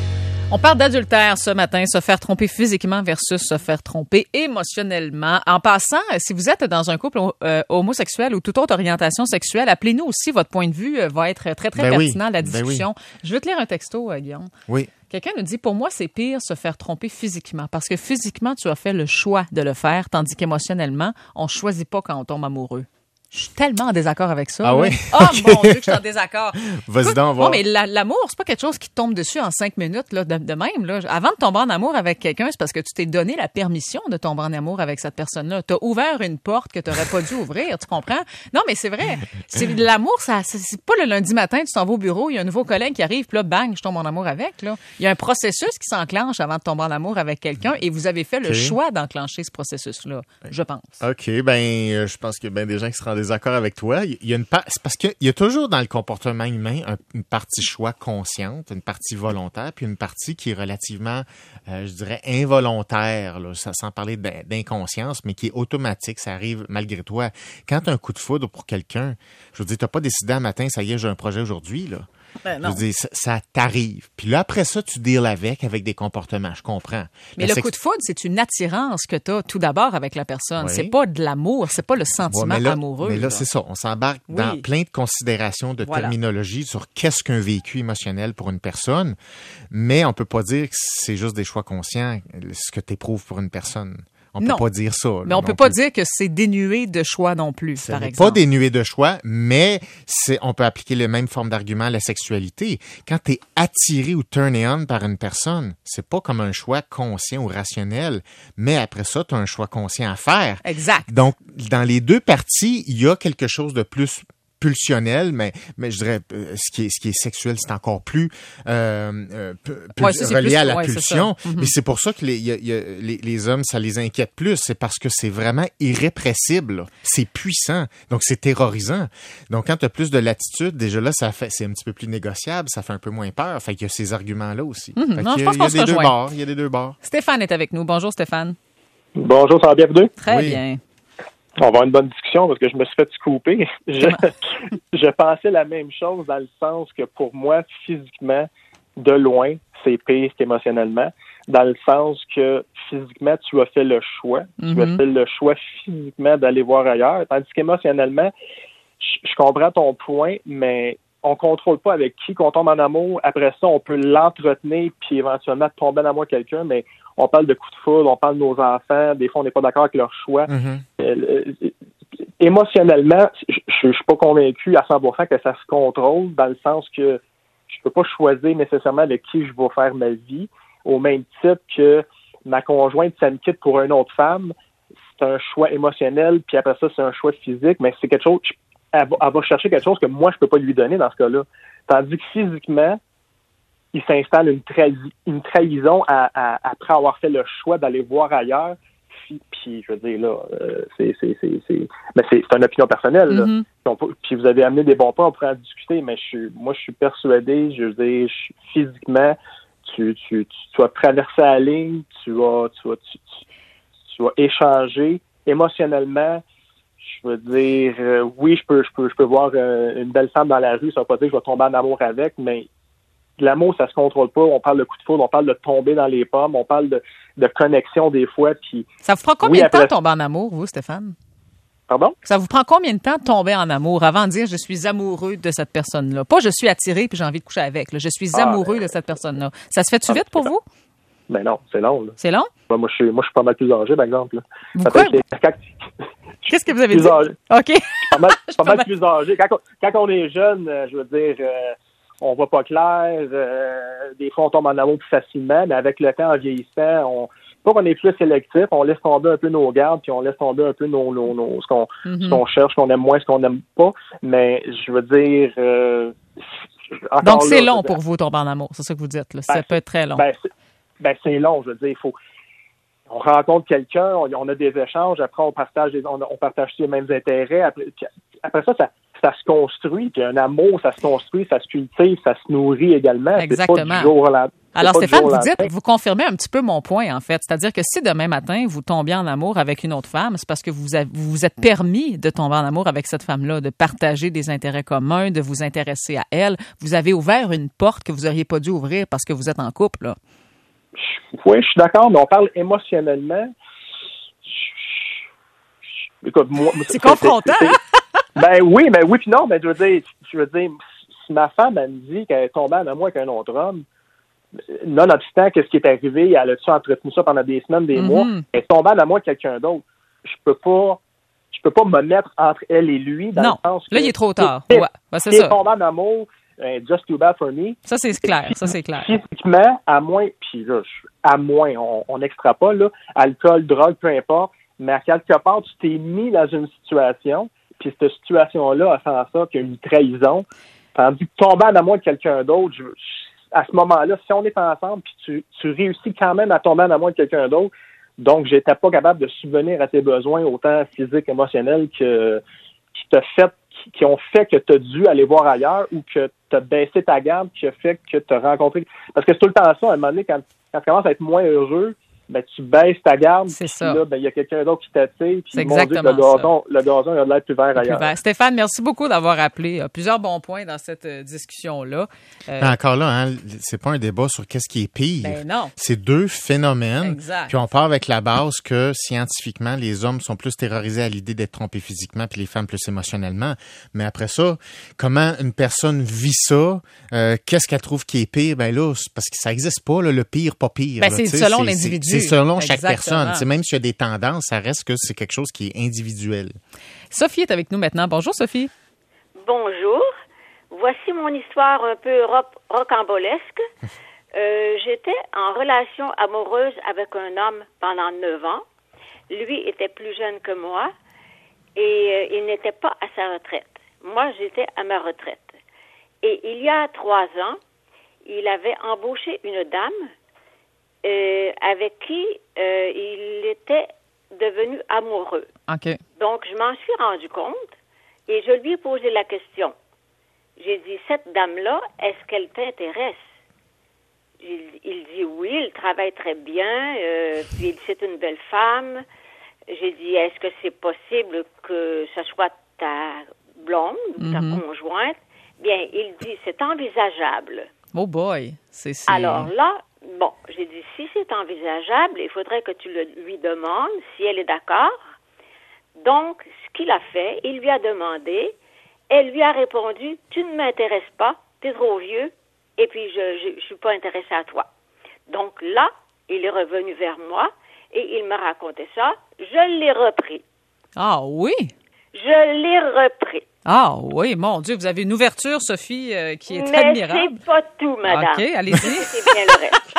On parle d'adultère ce matin, se faire tromper physiquement versus se faire tromper émotionnellement. En passant, si vous êtes dans un couple euh, homosexuel ou toute autre orientation sexuelle, appelez-nous aussi. Votre point de vue euh, va être très, très ben pertinent à oui, la ben discussion. Oui. Je veux te lire un texto, euh, Guillaume. Oui. Quelqu'un nous dit, pour moi, c'est pire se faire tromper physiquement parce que physiquement, tu as fait le choix de le faire, tandis qu'émotionnellement, on choisit pas quand on tombe amoureux. Je suis tellement en désaccord avec ça. Ah là. oui? Oh Okay. mon Dieu, que je suis en désaccord. Vas-y donc, va. Non, mais la, l'amour, c'est pas quelque chose qui te tombe dessus en cinq minutes, là, de, de même, là. Avant de tomber en amour avec quelqu'un, c'est parce que tu t'es donné la permission de tomber en amour avec cette personne-là. T'as ouvert une porte que t'aurais pas dû ouvrir, tu comprends? Non, mais c'est vrai. C'est, l'amour, ça, c'est, c'est pas le lundi matin, tu t'en vas au bureau, il y a un nouveau collègue qui arrive, puis là, bang, je tombe en amour avec, là. Il y a un processus qui s'enclenche avant de tomber en amour avec quelqu'un et vous avez fait le okay. choix d'enclencher ce processus-là, je pense. OK, ben, euh, je pense qu'il y a bien des gens qui seront en désaccord avec toi. Il y a une pa- c'est parce qu'il y a toujours dans le comportement humain un, une partie choix consciente, une partie volontaire, puis une partie qui est relativement, euh, je dirais, involontaire, là, sans parler d'inconscience, mais qui est automatique, ça arrive malgré toi. Quand tu as un coup de foudre pour quelqu'un, je veux dire, tu n'as pas décidé un matin, ça y est, j'ai un projet aujourd'hui, là. Ben non. Je veux dire, ça, ça t'arrive. Puis là, après ça, tu deals avec, avec des comportements. Je comprends. Mais la le sex... coup de foudre, c'est une attirance que tu as tout d'abord avec la personne. Oui. C'est pas de l'amour, c'est pas le sentiment ouais, mais là, amoureux. Mais là, là. c'est ça. On s'embarque oui. dans plein de considérations de voilà. terminologie sur qu'est-ce qu'un vécu émotionnel pour une personne. Mais on peut pas dire que c'est juste des choix conscients, ce que tu éprouves pour une personne. On peut non. pas dire ça. Mais on peut pas dire que c'est dénué de choix non plus, ça par n'est exemple. pas dénué de choix, mais c'est, on peut appliquer les mêmes formes d'argument à la sexualité. Quand tu es attiré ou turné on par une personne, c'est pas comme un choix conscient ou rationnel, mais après ça, tu as un choix conscient à faire. Exact. Donc, dans les deux parties, il y a quelque chose de plus pulsionnel, mais, mais je dirais, euh, ce qui est, ce qui est sexuel, c'est encore plus euh, euh, pu- ouais, ça, relié plus, à la ouais, pulsion. Mm-hmm. Mais c'est pour ça que les, y a, y a, les, les hommes, ça les inquiète plus. C'est parce que c'est vraiment irrépressible. C'est puissant. Donc, c'est terrorisant. Donc, quand tu as plus de latitude, déjà là, ça fait, c'est un petit peu plus négociable. Ça fait un peu moins peur. Fait qu'il y a ces arguments-là aussi. Mm-hmm. Fait non, je y a, pense y qu'on a se des deux rejoint. bords. Il y a des deux bords. Stéphane est avec nous. Bonjour, Stéphane. Bonjour, ça va bien, vous deux? Très oui. bien. On va avoir une bonne discussion parce que je me suis fait couper. Je, je pensais la même chose dans le sens que pour moi, physiquement, de loin, c'est pire qu'émotionnellement. Dans le sens que physiquement, tu as fait le choix. Mm-hmm. Tu as fait le choix physiquement d'aller voir ailleurs. Tandis qu'émotionnellement, je, je comprends ton point, mais on contrôle pas avec qui qu'on tombe en amour. Après ça, on peut l'entretenir puis éventuellement tomber en amour avec quelqu'un, mais on parle de coups de foudre, on parle de nos enfants. Des fois, on n'est pas d'accord avec leur choix. Mm-hmm. Euh, émotionnellement, je ne suis pas convaincu à cent pour cent que ça se contrôle, dans le sens que je peux pas choisir nécessairement avec qui je vais faire ma vie, au même titre que ma conjointe, ça me quitte pour une autre femme. C'est un choix émotionnel, puis après ça, c'est un choix physique, mais c'est quelque chose, elle va, elle va chercher quelque chose que moi, je peux pas lui donner dans ce cas-là. Tandis que physiquement, il s'installe une, trahi- une trahison à, à, après avoir fait le choix d'aller voir ailleurs. Puis, puis je veux dire, là, euh, c'est, c'est, c'est, c'est, mais c'est, c'est une opinion personnelle. Là. Mm-hmm. Puis, on, puis vous avez amené des bons points, on pourrait en discuter, mais je suis, moi, je suis persuadé, je veux dire, je, physiquement, tu, tu, tu, tu vas traverser la ligne, tu vas, tu vas, tu, tu, tu vas échanger émotionnellement. Je veux dire, euh, oui, je peux, je peux, je peux voir euh, une belle femme dans la rue, ça veut pas dire que je vais tomber en amour avec, mais l'amour, ça se contrôle pas. On parle de coup de foudre, on parle de tomber dans les pommes, on parle de, de connexion des fois. Puis, ça vous prend combien oui, de temps après... de tomber en amour, vous, Stéphane? Pardon? Ça vous prend combien de temps de tomber en amour avant de dire je suis amoureux de cette personne-là? Pas je suis attiré puis j'ai envie de coucher avec. Là. Je suis ah, amoureux ben... de cette personne-là. Ça se fait-tu ah, vite pour vous? Ben non, c'est long. Là. C'est long? Ben, moi, je suis, moi, je suis pas mal plus âgé, par exemple. Là. Pourquoi? Que, quand... Qu'est-ce que vous avez dit? Âgé. OK. Pas mal, pas mal plus âgé. Quand, quand on est jeune, euh, je veux dire, euh, on voit pas clair. Euh, des fois, on tombe en amour plus facilement, mais avec le temps, en vieillissant, on pas qu'on est plus sélectif, on laisse tomber un peu nos gardes, puis on laisse tomber un peu nos, nos, nos ce qu'on mm-hmm. ce qu'on cherche, ce qu'on aime moins, ce qu'on n'aime pas. Mais je veux dire... Euh, Donc, c'est là, long pour vous, tomber en amour. C'est ça que vous dites. Là. Ben, ça peut être très long. Ben, c'est, ben, c'est long, je veux dire. Il faut... On rencontre quelqu'un, on, on a des échanges, après, on partage des, on, on partage les mêmes intérêts. Après, après ça, ça, ça se construit. Puis un amour, ça se construit, ça se cultive, ça se nourrit également. Exactement. C'est pas du jour au lendemain. Alors, pas Stéphane, du jour vous au dites, lendemain. vous confirmez un petit peu mon point, en fait. C'est-à-dire que si demain matin, vous tombez en amour avec une autre femme, c'est parce que vous avez, vous vous êtes permis de tomber en amour avec cette femme-là, de partager des intérêts communs, de vous intéresser à elle. Vous avez ouvert une porte que vous auriez pas dû ouvrir parce que vous êtes en couple, là. Oui, je suis d'accord, mais on parle émotionnellement. Écoute, moi, C'est confrontant, c'est- c'est- Ben oui, ben oui, puis non, mais je veux dire, je veux dire, si ma femme, elle me dit qu'elle est tombée en amour avec un autre homme, nonobstant qu'est-ce qui est arrivé, elle a-tu entretenu ça pendant des semaines, des Mhm. mois, elle est tombée en amour avec quelqu'un d'autre. Je peux pas, je peux pas me mettre entre elle et lui dans Non, le sens que... là, il est trop tard. Si- Ouais, ben, c'est si elle ça. est tombée en amour, euh, just too bad for me. Ça, c'est clair. Ça, c'est clair. Physiquement, à moins, puis là, je- à moins, on, on extrapole, là, alcool, drogue, peu importe, mais à quelque part, tu t'es mis dans une situation, puis cette situation-là a fait en sorte qu'il y a une trahison, tandis que tomber en amour de quelqu'un d'autre, je- je- à ce moment-là, si on est ensemble, puis tu, tu réussis quand même à tomber en amour de quelqu'un d'autre, donc j'étais pas capable de subvenir à tes besoins, autant physiques, émotionnels, que qui t'a fait, qui, qui ont fait que tu as dû aller voir ailleurs ou que tu as baissé ta garde, qui a fait que tu as rencontré... Parce que c'est tout le temps ça, à un moment donné, quand, quand tu commences à être moins heureux, ben, tu baisses ta garde, C'est puis ça. là, ben, il y a quelqu'un d'autre qui t'attire, puis C'est mon Dieu, le exactement gazon, le gazon, il a de l'air plus vert Plus ailleurs. vert. Stéphane, merci beaucoup d'avoir appelé. Il y a plusieurs bons points dans cette euh, discussion-là. Euh, Mais encore là, hein, c'est pas un débat sur qu'est-ce qui est pire. Ben non. C'est deux phénomènes. Exact. Puis on part avec la base que scientifiquement, les hommes sont plus terrorisés à l'idée d'être trompés physiquement, puis les femmes plus émotionnellement. Mais après ça, comment une personne vit ça? Euh, qu'est-ce qu'elle trouve qui est pire? Ben là, c'est parce que ça existe pas, là, le pire, pas pire. Ben, là, c'est tu sais, selon c'est- l'individu. C'est c'est selon chaque Exactement. personne. Tu sais, même s'il y a des tendances, ça reste que c'est quelque chose qui est individuel. Sophie est avec nous maintenant. Bonjour, Sophie. Bonjour. Voici mon histoire un peu roc- rocambolesque. Euh, j'étais en relation amoureuse avec un homme pendant neuf ans. Lui était plus jeune que moi et euh, il n'était pas à sa retraite. Moi, j'étais à ma retraite. Et il y a trois ans, il avait embauché une dame euh, avec qui euh, il était devenu amoureux. OK. Donc, je m'en suis rendu compte et je lui ai posé la question. J'ai dit, cette dame-là, est-ce qu'elle t'intéresse? Il, il dit oui, elle travaille très bien, euh, puis c'est une belle femme. J'ai dit, est-ce que c'est possible que ce soit ta blonde ou ta Mhm. conjointe? Bien, il dit, c'est envisageable. Oh boy. C'est, c'est... Alors là, bon, j'ai dit, si c'est envisageable, il faudrait que tu le, lui demandes si elle est d'accord. Donc, ce qu'il a fait, il lui a demandé, elle lui a répondu, tu ne m'intéresses pas, tu es trop vieux, et puis je ne suis pas intéressée à toi. Donc là, il est revenu vers moi, et il m'a raconté ça, je l'ai repris. Ah oui? Je l'ai repris. Ah oui, mon Dieu, vous avez une ouverture, Sophie, euh, qui est Mais admirable. c'est pas tout, madame. OK, allez-y. C'est bien le reste.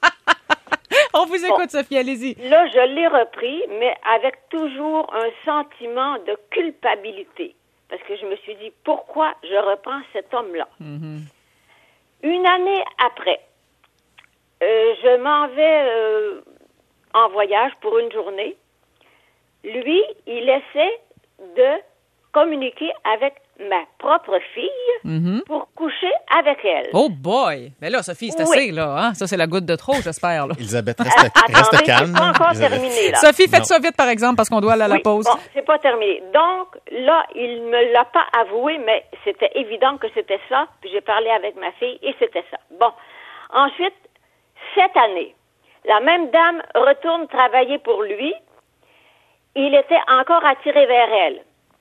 On vous écoute, Bon. Sophie, allez-y. Là, je l'ai repris, mais avec toujours un sentiment de culpabilité. Parce que je me suis dit, pourquoi je reprends cet homme-là? Mm-hmm. Une année après, euh, je m'en vais euh, en voyage pour une journée. Lui, il essaie de communiquer avec ma propre fille Mhm. pour coucher avec elle. Oh boy! Mais là, Sophie, c'est Oui. assez, là. Hein? Ça, c'est la goutte de trop, j'espère. Là. Elisabeth, reste, Attendez, reste c'est calme. pas encore Elisabeth. terminé, là. Sophie, faites Non. ça vite, par exemple, parce qu'on doit aller à la Oui, pause. bon, c'est pas terminé. Donc, là, il me l'a pas avoué, mais c'était évident que c'était ça. Puis j'ai parlé avec ma fille et c'était ça. Bon. Ensuite, cette année, la même dame retourne travailler pour lui. Il était encore attiré vers elle.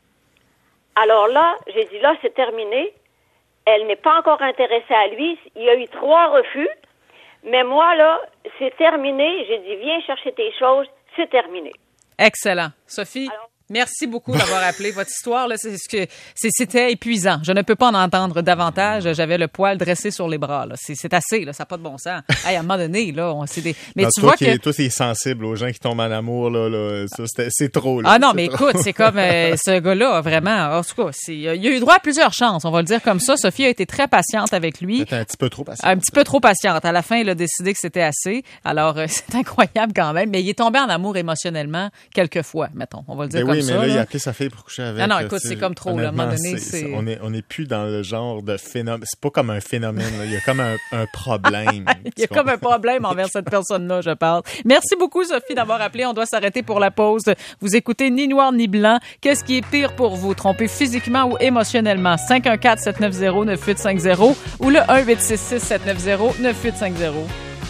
Alors là, j'ai dit, là, c'est terminé. Elle n'est pas encore intéressée à lui. Il y a eu trois refus. Mais moi, là, c'est terminé. J'ai dit, viens chercher tes choses. C'est terminé. Excellent. Sophie, Alors- merci beaucoup d'avoir appelé. Votre histoire, là, c'est ce que c'est- c'était épuisant. Je ne peux pas en entendre davantage. J'avais le poil dressé sur les bras. Là. C'est, c'est assez, là, ça n'a pas de bon sens. Hey, à un moment donné, là, on c'est des. Mais Non, tu toi, vois qui que. est, toi, t'es sensible aux gens qui tombent en amour, là, là, ça, c'était- c'est trop. Là, Ah non, C'est mais trop. écoute, c'est comme euh, ce gars-là, vraiment. En tout cas, c'est, il a eu droit à plusieurs chances, on va le dire comme ça. Sophie a été très patiente avec lui. C'était un petit peu trop patient. Un petit peu trop patiente. À la fin, il a décidé que c'était assez. Alors, euh, c'est incroyable quand même. Mais il est tombé en amour émotionnellement quelques fois, mettons. On va le dire Ben comme comme mais ça. Oui, mais là, là. il a appelé sa fille pour coucher avec. Ah non, écoute, c'est comme trop. Là, à un moment donné, c'est, c'est... On n'est on est plus dans le genre de phénomène. C'est pas comme un phénomène. Là. Il y a comme un, un problème. Il y a comme un problème envers cette personne-là, je parle. Merci beaucoup, Sophie, d'avoir appelé. On doit s'arrêter pour la pause. Vous écoutez Ni Noir ni Blanc. Qu'est-ce qui est pire pour vous? Tromper physiquement ou émotionnellement? cinq un quatre, sept neuf zéro, neuf huit cinq zéro ou le un huit six six, sept neuf zéro, neuf huit cinq zéro.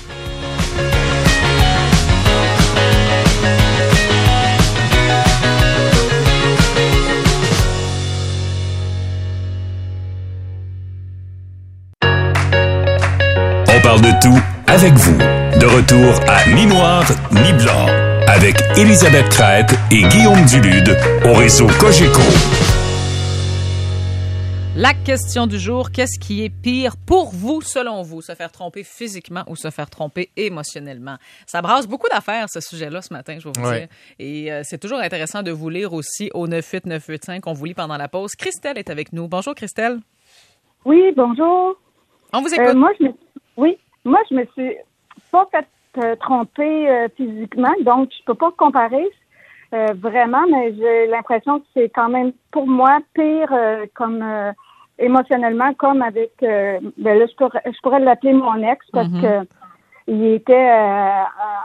On parle de tout avec vous. De retour à Ni Noir ni Blanc avec Élisabeth Crête et Guillaume Dulude au réseau Cogeco. La question du jour, qu'est-ce qui est pire pour vous, selon vous, se faire tromper physiquement ou se faire tromper émotionnellement? Ça brasse beaucoup d'affaires, ce sujet-là, ce matin, je vais vous ouais. dire. Et euh, c'est toujours intéressant de vous lire aussi au neuf huit neuf huit cinq. On vous lit pendant la pause. Christelle est avec nous. Bonjour, Christelle. Oui, bonjour. On vous écoute. Euh, moi, je me, oui, moi, je me suis pas fait euh, tromper euh, physiquement, donc je peux pas comparer euh, vraiment, mais j'ai l'impression que c'est quand même, pour moi, pire euh, comme euh, émotionnellement, comme avec, euh, ben là, je pourrais, je pourrais l'appeler mon ex parce mm-hmm. que il était euh,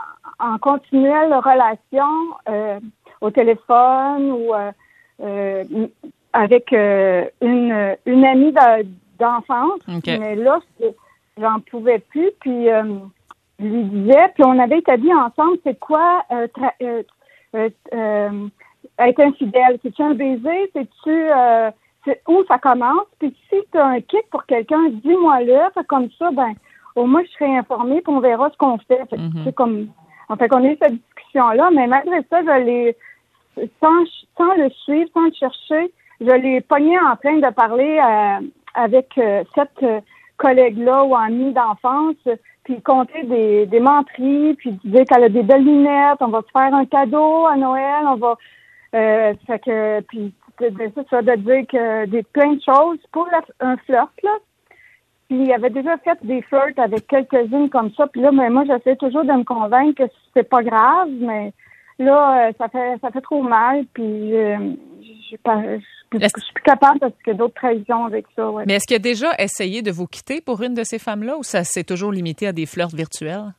en continuelle relation euh, au téléphone ou euh, euh, avec euh, une, une amie de, d'enfance, okay. mais là, j'en pouvais plus, puis euh, je lui disais, puis on avait établi ensemble, c'est quoi euh, tra- euh, euh, euh, être infidèle? C'est-tu un baiser? C'est-tu euh, c'est où ça commence? Puis si tu as un kick pour quelqu'un, dis-moi-le, fait comme ça, ben au moins je serai informée, puis on verra ce qu'on fait. Fait, mm-hmm. C'est comme, en fait, on a eu cette discussion-là, mais malgré ça, je l'ai, sans, sans le suivre, sans le chercher, je l'ai pogné en train de parler à avec euh, cette euh, collègue-là ou amie d'enfance, puis compter des, des menteries, puis dire qu'elle a des belles lunettes, on va se faire un cadeau à Noël, on va... Euh, fait que, puis c'est ça, de dire que des plein de choses pour la, un flirt, là. Puis il avait déjà fait des flirts avec quelques-unes comme ça, puis là, mais moi, j'essaie toujours de me convaincre que c'est pas grave, mais là, euh, ça fait ça fait trop mal, puis euh, j'ai pas... Je suis plus capable parce qu'il y a d'autres trahisons avec ça. Ouais. Mais est-ce qu'il a déjà essayé de vous quitter pour une de ces femmes-là ou ça s'est toujours limité à des flirts virtuels?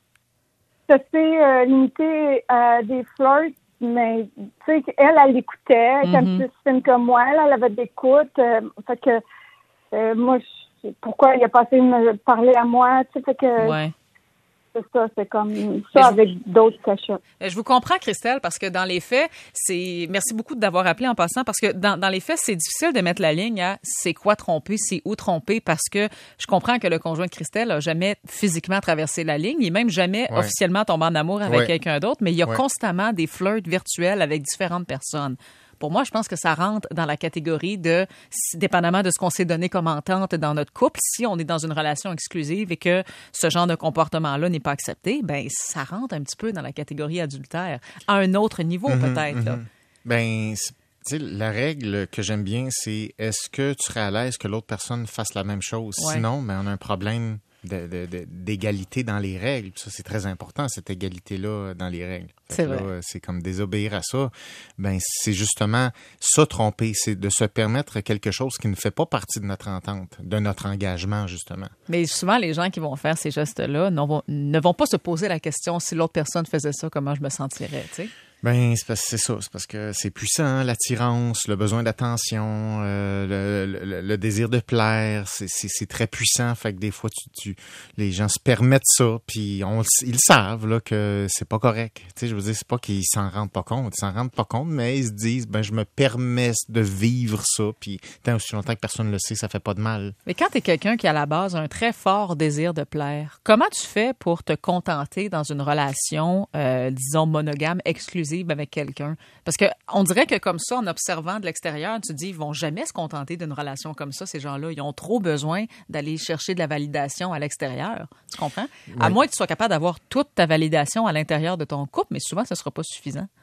Ça s'est euh, limité à des flirts, mais tu sais, elle, elle écoutait, mm-hmm. comme plus fine que moi, elle, elle avait de l'écoute. Euh, fait que euh, moi, je, pourquoi il a pas essayé de me parler à moi, tu sais, fait que... Ouais. C'est ça, c'est comme ça avec d'autres cachettes. Je vous comprends, Christelle, parce que dans les faits, c'est... Merci beaucoup d'avoir appelé en passant, parce que dans, dans les faits, c'est difficile de mettre la ligne à c'est quoi tromper, c'est où tromper, parce que je comprends que le conjoint de Christelle n'a jamais physiquement traversé la ligne, il n'est même jamais ouais. officiellement tombé en amour avec ouais. quelqu'un d'autre, mais il y a ouais. constamment des flirts virtuels avec différentes personnes. Pour moi, je pense que ça rentre dans la catégorie de, dépendamment de ce qu'on s'est donné comme entente dans notre couple, si on est dans une relation exclusive et que ce genre de comportement-là n'est pas accepté, ben ça rentre un petit peu dans la catégorie adultère, à un autre niveau mm-hmm, peut-être. Mm-hmm. Là. Ben, tu sais, la règle que j'aime bien, c'est est-ce que tu serais à l'aise que l'autre personne fasse la même chose? Ouais. Sinon, ben, on a un problème de, de, de, d'égalité dans les règles. Puis ça, c'est très important, cette égalité-là dans les règles. C'est là, vrai. C'est comme désobéir à ça. Ben, c'est justement ça, tromper. C'est de se permettre quelque chose qui ne fait pas partie de notre entente, de notre engagement, justement. Mais souvent, les gens qui vont faire ces gestes-là ne vont, ne vont pas se poser la question si l'autre personne faisait ça, comment je me sentirais, tu sais? Ben c'est, parce, c'est ça, c'est parce que c'est puissant, l'attirance, le besoin d'attention, euh, le, le, le désir de plaire, c'est, c'est, c'est très puissant. Fait que des fois, tu, tu, les gens se permettent ça, puis on, ils savent là que c'est pas correct. Tu sais, je veux dire, c'est pas qu'ils s'en rendent pas compte, ils s'en rendent pas compte, mais ils se disent, ben je me permets de vivre ça, puis tant aussi longtemps que personne le sait, ça fait pas de mal. Mais quand t'es quelqu'un qui à la base a un très fort désir de plaire, comment tu fais pour te contenter dans une relation, euh, disons monogame, exclusive avec quelqu'un? Parce que on dirait que comme ça, en observant de l'extérieur, tu te dis, ils vont jamais se contenter d'une relation comme ça, ces gens-là. Ils ont trop besoin d'aller chercher de la validation à l'extérieur. Tu comprends? Oui. À moins que tu sois capable d'avoir toute ta validation à l'intérieur de ton couple, mais souvent, ce ne sera pas suffisant.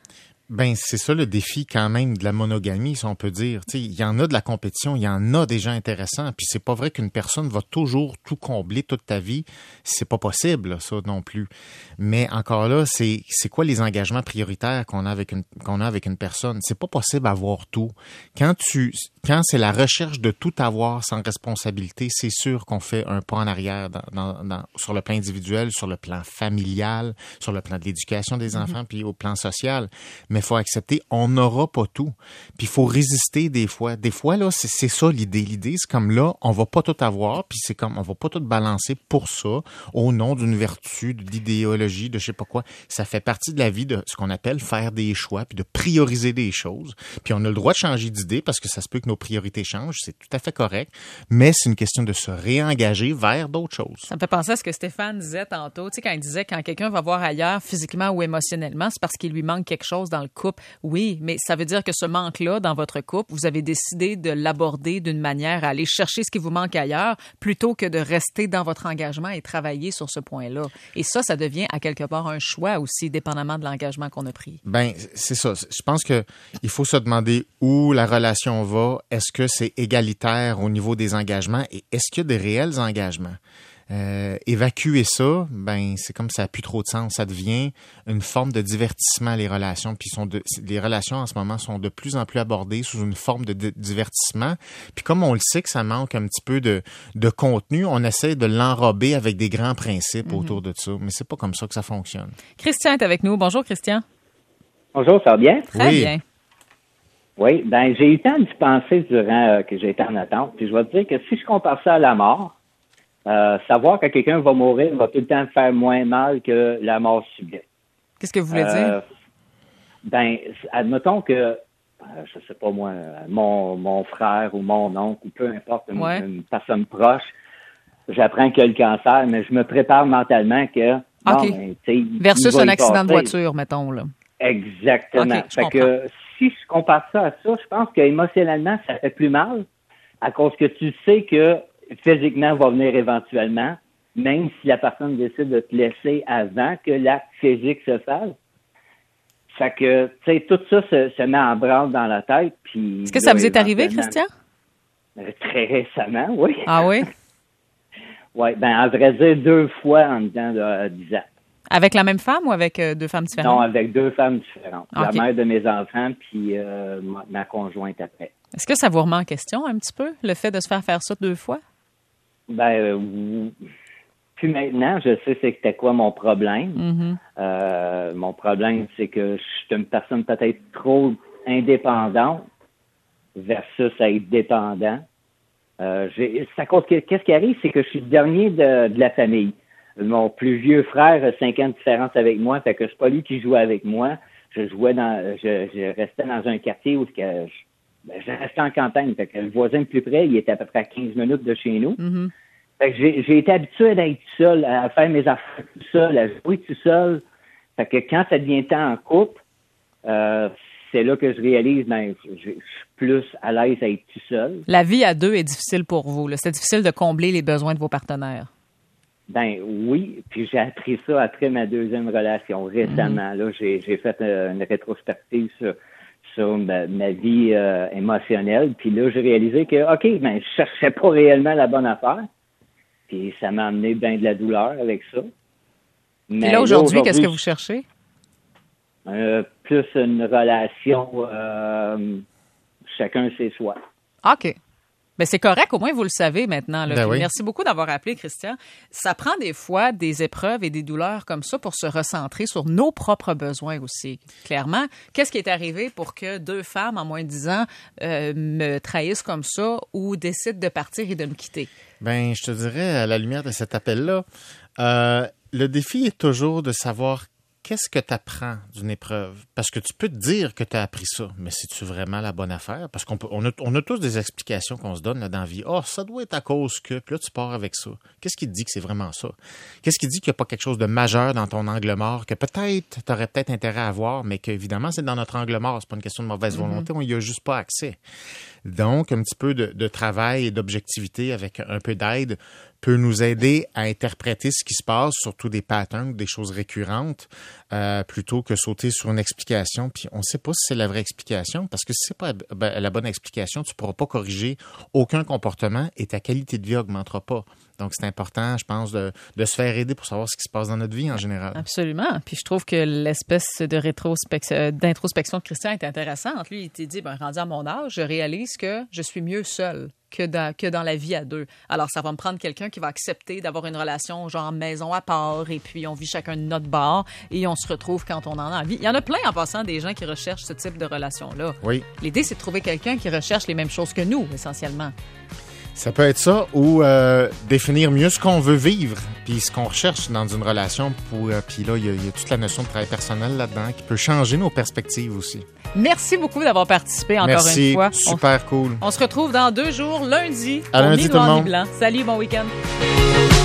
Ben, c'est ça le défi quand même de la monogamie, si on peut dire. Tu sais, il y en a de la compétition, il y en a des gens intéressants, puis c'est pas vrai qu'une personne va toujours tout combler toute ta vie. C'est pas possible, ça non plus. Mais encore là, c'est c'est quoi les engagements prioritaires qu'on a avec une qu'on a avec une personne? C'est pas possible d'avoir tout. Quand tu quand c'est la recherche de tout avoir sans responsabilité, c'est sûr qu'on fait un pas en arrière dans, dans, dans, sur le plan individuel, sur le plan familial, sur le plan de l'éducation des mm-hmm. enfants, puis au plan social. Mais il faut accepter, on n'aura pas tout. Puis il faut résister des fois. Des fois, là, c'est, c'est ça l'idée. L'idée, c'est comme là, on va pas tout avoir, puis c'est comme, on va pas tout balancer pour ça, au nom d'une vertu, d'idéologie, de je sais pas quoi. Ça fait partie de la vie de ce qu'on appelle faire des choix, puis de prioriser des choses. Puis on a le droit de changer d'idée parce que ça se peut que nos priorités changent, c'est tout à fait correct, mais c'est une question de se réengager vers d'autres choses. Ça me fait penser à ce que Stéphane disait tantôt, tu sais, quand il disait quand quelqu'un va voir ailleurs physiquement ou émotionnellement, c'est parce qu'il lui manque quelque chose dans le couple. Oui, mais ça veut dire que ce manque-là dans votre couple, vous avez décidé de l'aborder d'une manière à aller chercher ce qui vous manque ailleurs plutôt que de rester dans votre engagement et travailler sur ce point-là. Et ça, ça devient à quelque part un choix aussi, dépendamment de l'engagement qu'on a pris. Ben, c'est ça. Je pense que il faut se demander où la relation va. Est-ce que c'est égalitaire au niveau des engagements et est-ce qu'il y a des réels engagements? Euh, évacuer ça, ben c'est comme ça n'a plus trop de sens. Ça devient une forme de divertissement, les relations. Puis sont de, les relations en ce moment sont de plus en plus abordées sous une forme de, de divertissement. Puis comme on le sait que ça manque un petit peu de, de contenu, on essaie de l'enrober avec des grands principes mm-hmm. autour de ça. Mais c'est pas comme ça que ça fonctionne. Christian est avec nous. Bonjour, Christian. Bonjour, ça va bien? Très oui. bien. Oui, ben j'ai eu le temps d'y penser durant euh, que j'étais en attente. Puis je vais te dire que si je compare ça à la mort, euh, savoir que quelqu'un va mourir va tout le temps faire moins mal que la mort subite. Qu'est-ce que vous voulez euh, dire? Ben, admettons que, euh, je sais pas moi, mon, mon frère ou mon oncle, ou peu importe, une, ouais. une personne proche, j'apprends qu'il a le cancer, mais je me prépare mentalement que... OK. Bon, ben, versus un accident de voiture, mettons, là. Exactement. Okay, fait que si je compare ça à ça, je pense qu'émotionnellement, ça fait plus mal à cause que tu sais que physiquement va venir éventuellement, même si la personne décide de te laisser avant que l'acte physique se fasse. Fait que, tu sais, tout ça se, se met en branle dans la tête. Puis est-ce que ça vous est arrivé, Christian? Très récemment, oui. Ah oui? Oui, ben à vrai dire, deux fois en dedans de euh, dix ans. Avec la même femme ou avec euh, deux femmes différentes? Non, avec deux femmes différentes. Okay. La mère de mes enfants, puis euh, ma, ma conjointe après. Est-ce que ça vous remet en question un petit peu, le fait de se faire faire ça deux fois? Ben, euh, puis maintenant, je sais c'était quoi mon problème. Mm-hmm. Euh, mon problème, c'est que je suis une personne peut-être trop indépendante versus à être dépendant. Euh, j'ai, ça cause que, qu'est-ce qui arrive, c'est que je suis le dernier de, de la famille. Mon plus vieux frère a cinq ans de différence avec moi, fait que c'est pas lui qui jouait avec moi. Je jouais dans, je, je restais dans un quartier où que je, ben, je restais en campagne. Fait que le voisin le plus près, il était à peu près à quinze minutes de chez nous. Mm-hmm. Fait que j'ai, j'ai été habitué d'être tout seul, à faire mes affaires tout seul, à jouer tout seul. Fait que quand ça devient temps en couple, euh, c'est là que je réalise, ben, je, je suis plus à l'aise à être tout seul. La vie à deux est difficile pour vous, là. C'est difficile de combler les besoins de vos partenaires. Ben oui, puis j'ai appris ça après ma deuxième relation récemment. Mm-hmm. Là, j'ai, j'ai fait une rétrospective sur, sur ma, ma vie euh, émotionnelle. Puis là, j'ai réalisé que, OK, ben je cherchais pas réellement la bonne affaire. Puis ça m'a amené bien de la douleur avec ça. Mais là, aujourd'hui, là, aujourd'hui qu'est-ce que vous cherchez? Euh, plus une relation, euh, chacun ses soi. OK. Ben c'est correct, au moins vous le savez maintenant. Là. Ben oui. Merci beaucoup d'avoir appelé, Christian. Ça prend des fois des épreuves et des douleurs comme ça pour se recentrer sur nos propres besoins aussi. Clairement, qu'est-ce qui est arrivé pour que deux femmes en moins de dix ans euh, me trahissent comme ça ou décident de partir et de me quitter? Ben, je te dirais, à la lumière de cet appel-là, euh, le défi est toujours de savoir qu'est-ce que tu apprends d'une épreuve? Parce que tu peux te dire que tu as appris ça, mais c'est-tu vraiment la bonne affaire? Parce qu'on peut, on a, on a tous des explications qu'on se donne là, dans la vie. « Ah, oh, ça doit être à cause que... » Puis là, tu pars avec ça. Qu'est-ce qui te dit que c'est vraiment ça? Qu'est-ce qui dit qu'il n'y a pas quelque chose de majeur dans ton angle mort que peut-être tu aurais peut-être intérêt à voir, mais qu'évidemment, c'est dans notre angle mort. C'est pas une question de mauvaise volonté, mm-hmm. on n'y a juste pas accès. Donc, un petit peu de, de travail et d'objectivité avec un peu d'aide peut nous aider à interpréter ce qui se passe, surtout des patterns, des choses récurrentes, euh, plutôt que sauter sur une explication. Puis on ne sait pas si c'est la vraie explication, parce que si c'est pas la bonne explication, tu ne pourras pas corriger aucun comportement et ta qualité de vie n'augmentera pas. Donc, c'est important, je pense, de, de se faire aider pour savoir ce qui se passe dans notre vie en général. Absolument. Puis je trouve que l'espèce de rétrospec- d'introspection de Christian est intéressante. Lui, il t'a dit, ben, rendu à mon âge, je réalise que je suis mieux seul que dans, que dans la vie à deux. Alors, ça va me prendre quelqu'un qui va accepter d'avoir une relation genre maison à part et puis on vit chacun de notre bord et on se retrouve quand on en a envie. Il y en a plein en passant des gens qui recherchent ce type de relation-là. Oui. L'idée, c'est de trouver quelqu'un qui recherche les mêmes choses que nous, essentiellement. Ça peut être ça ou euh, définir mieux ce qu'on veut vivre puis ce qu'on recherche dans une relation. Pour, euh, puis là, il y, y a toute la notion de travail personnel là-dedans qui peut changer nos perspectives aussi. Merci beaucoup d'avoir participé encore Merci, une fois. super on, cool. On se retrouve dans deux jours, lundi. À lundi tout le monde. Blanc. Salut, bon week-end.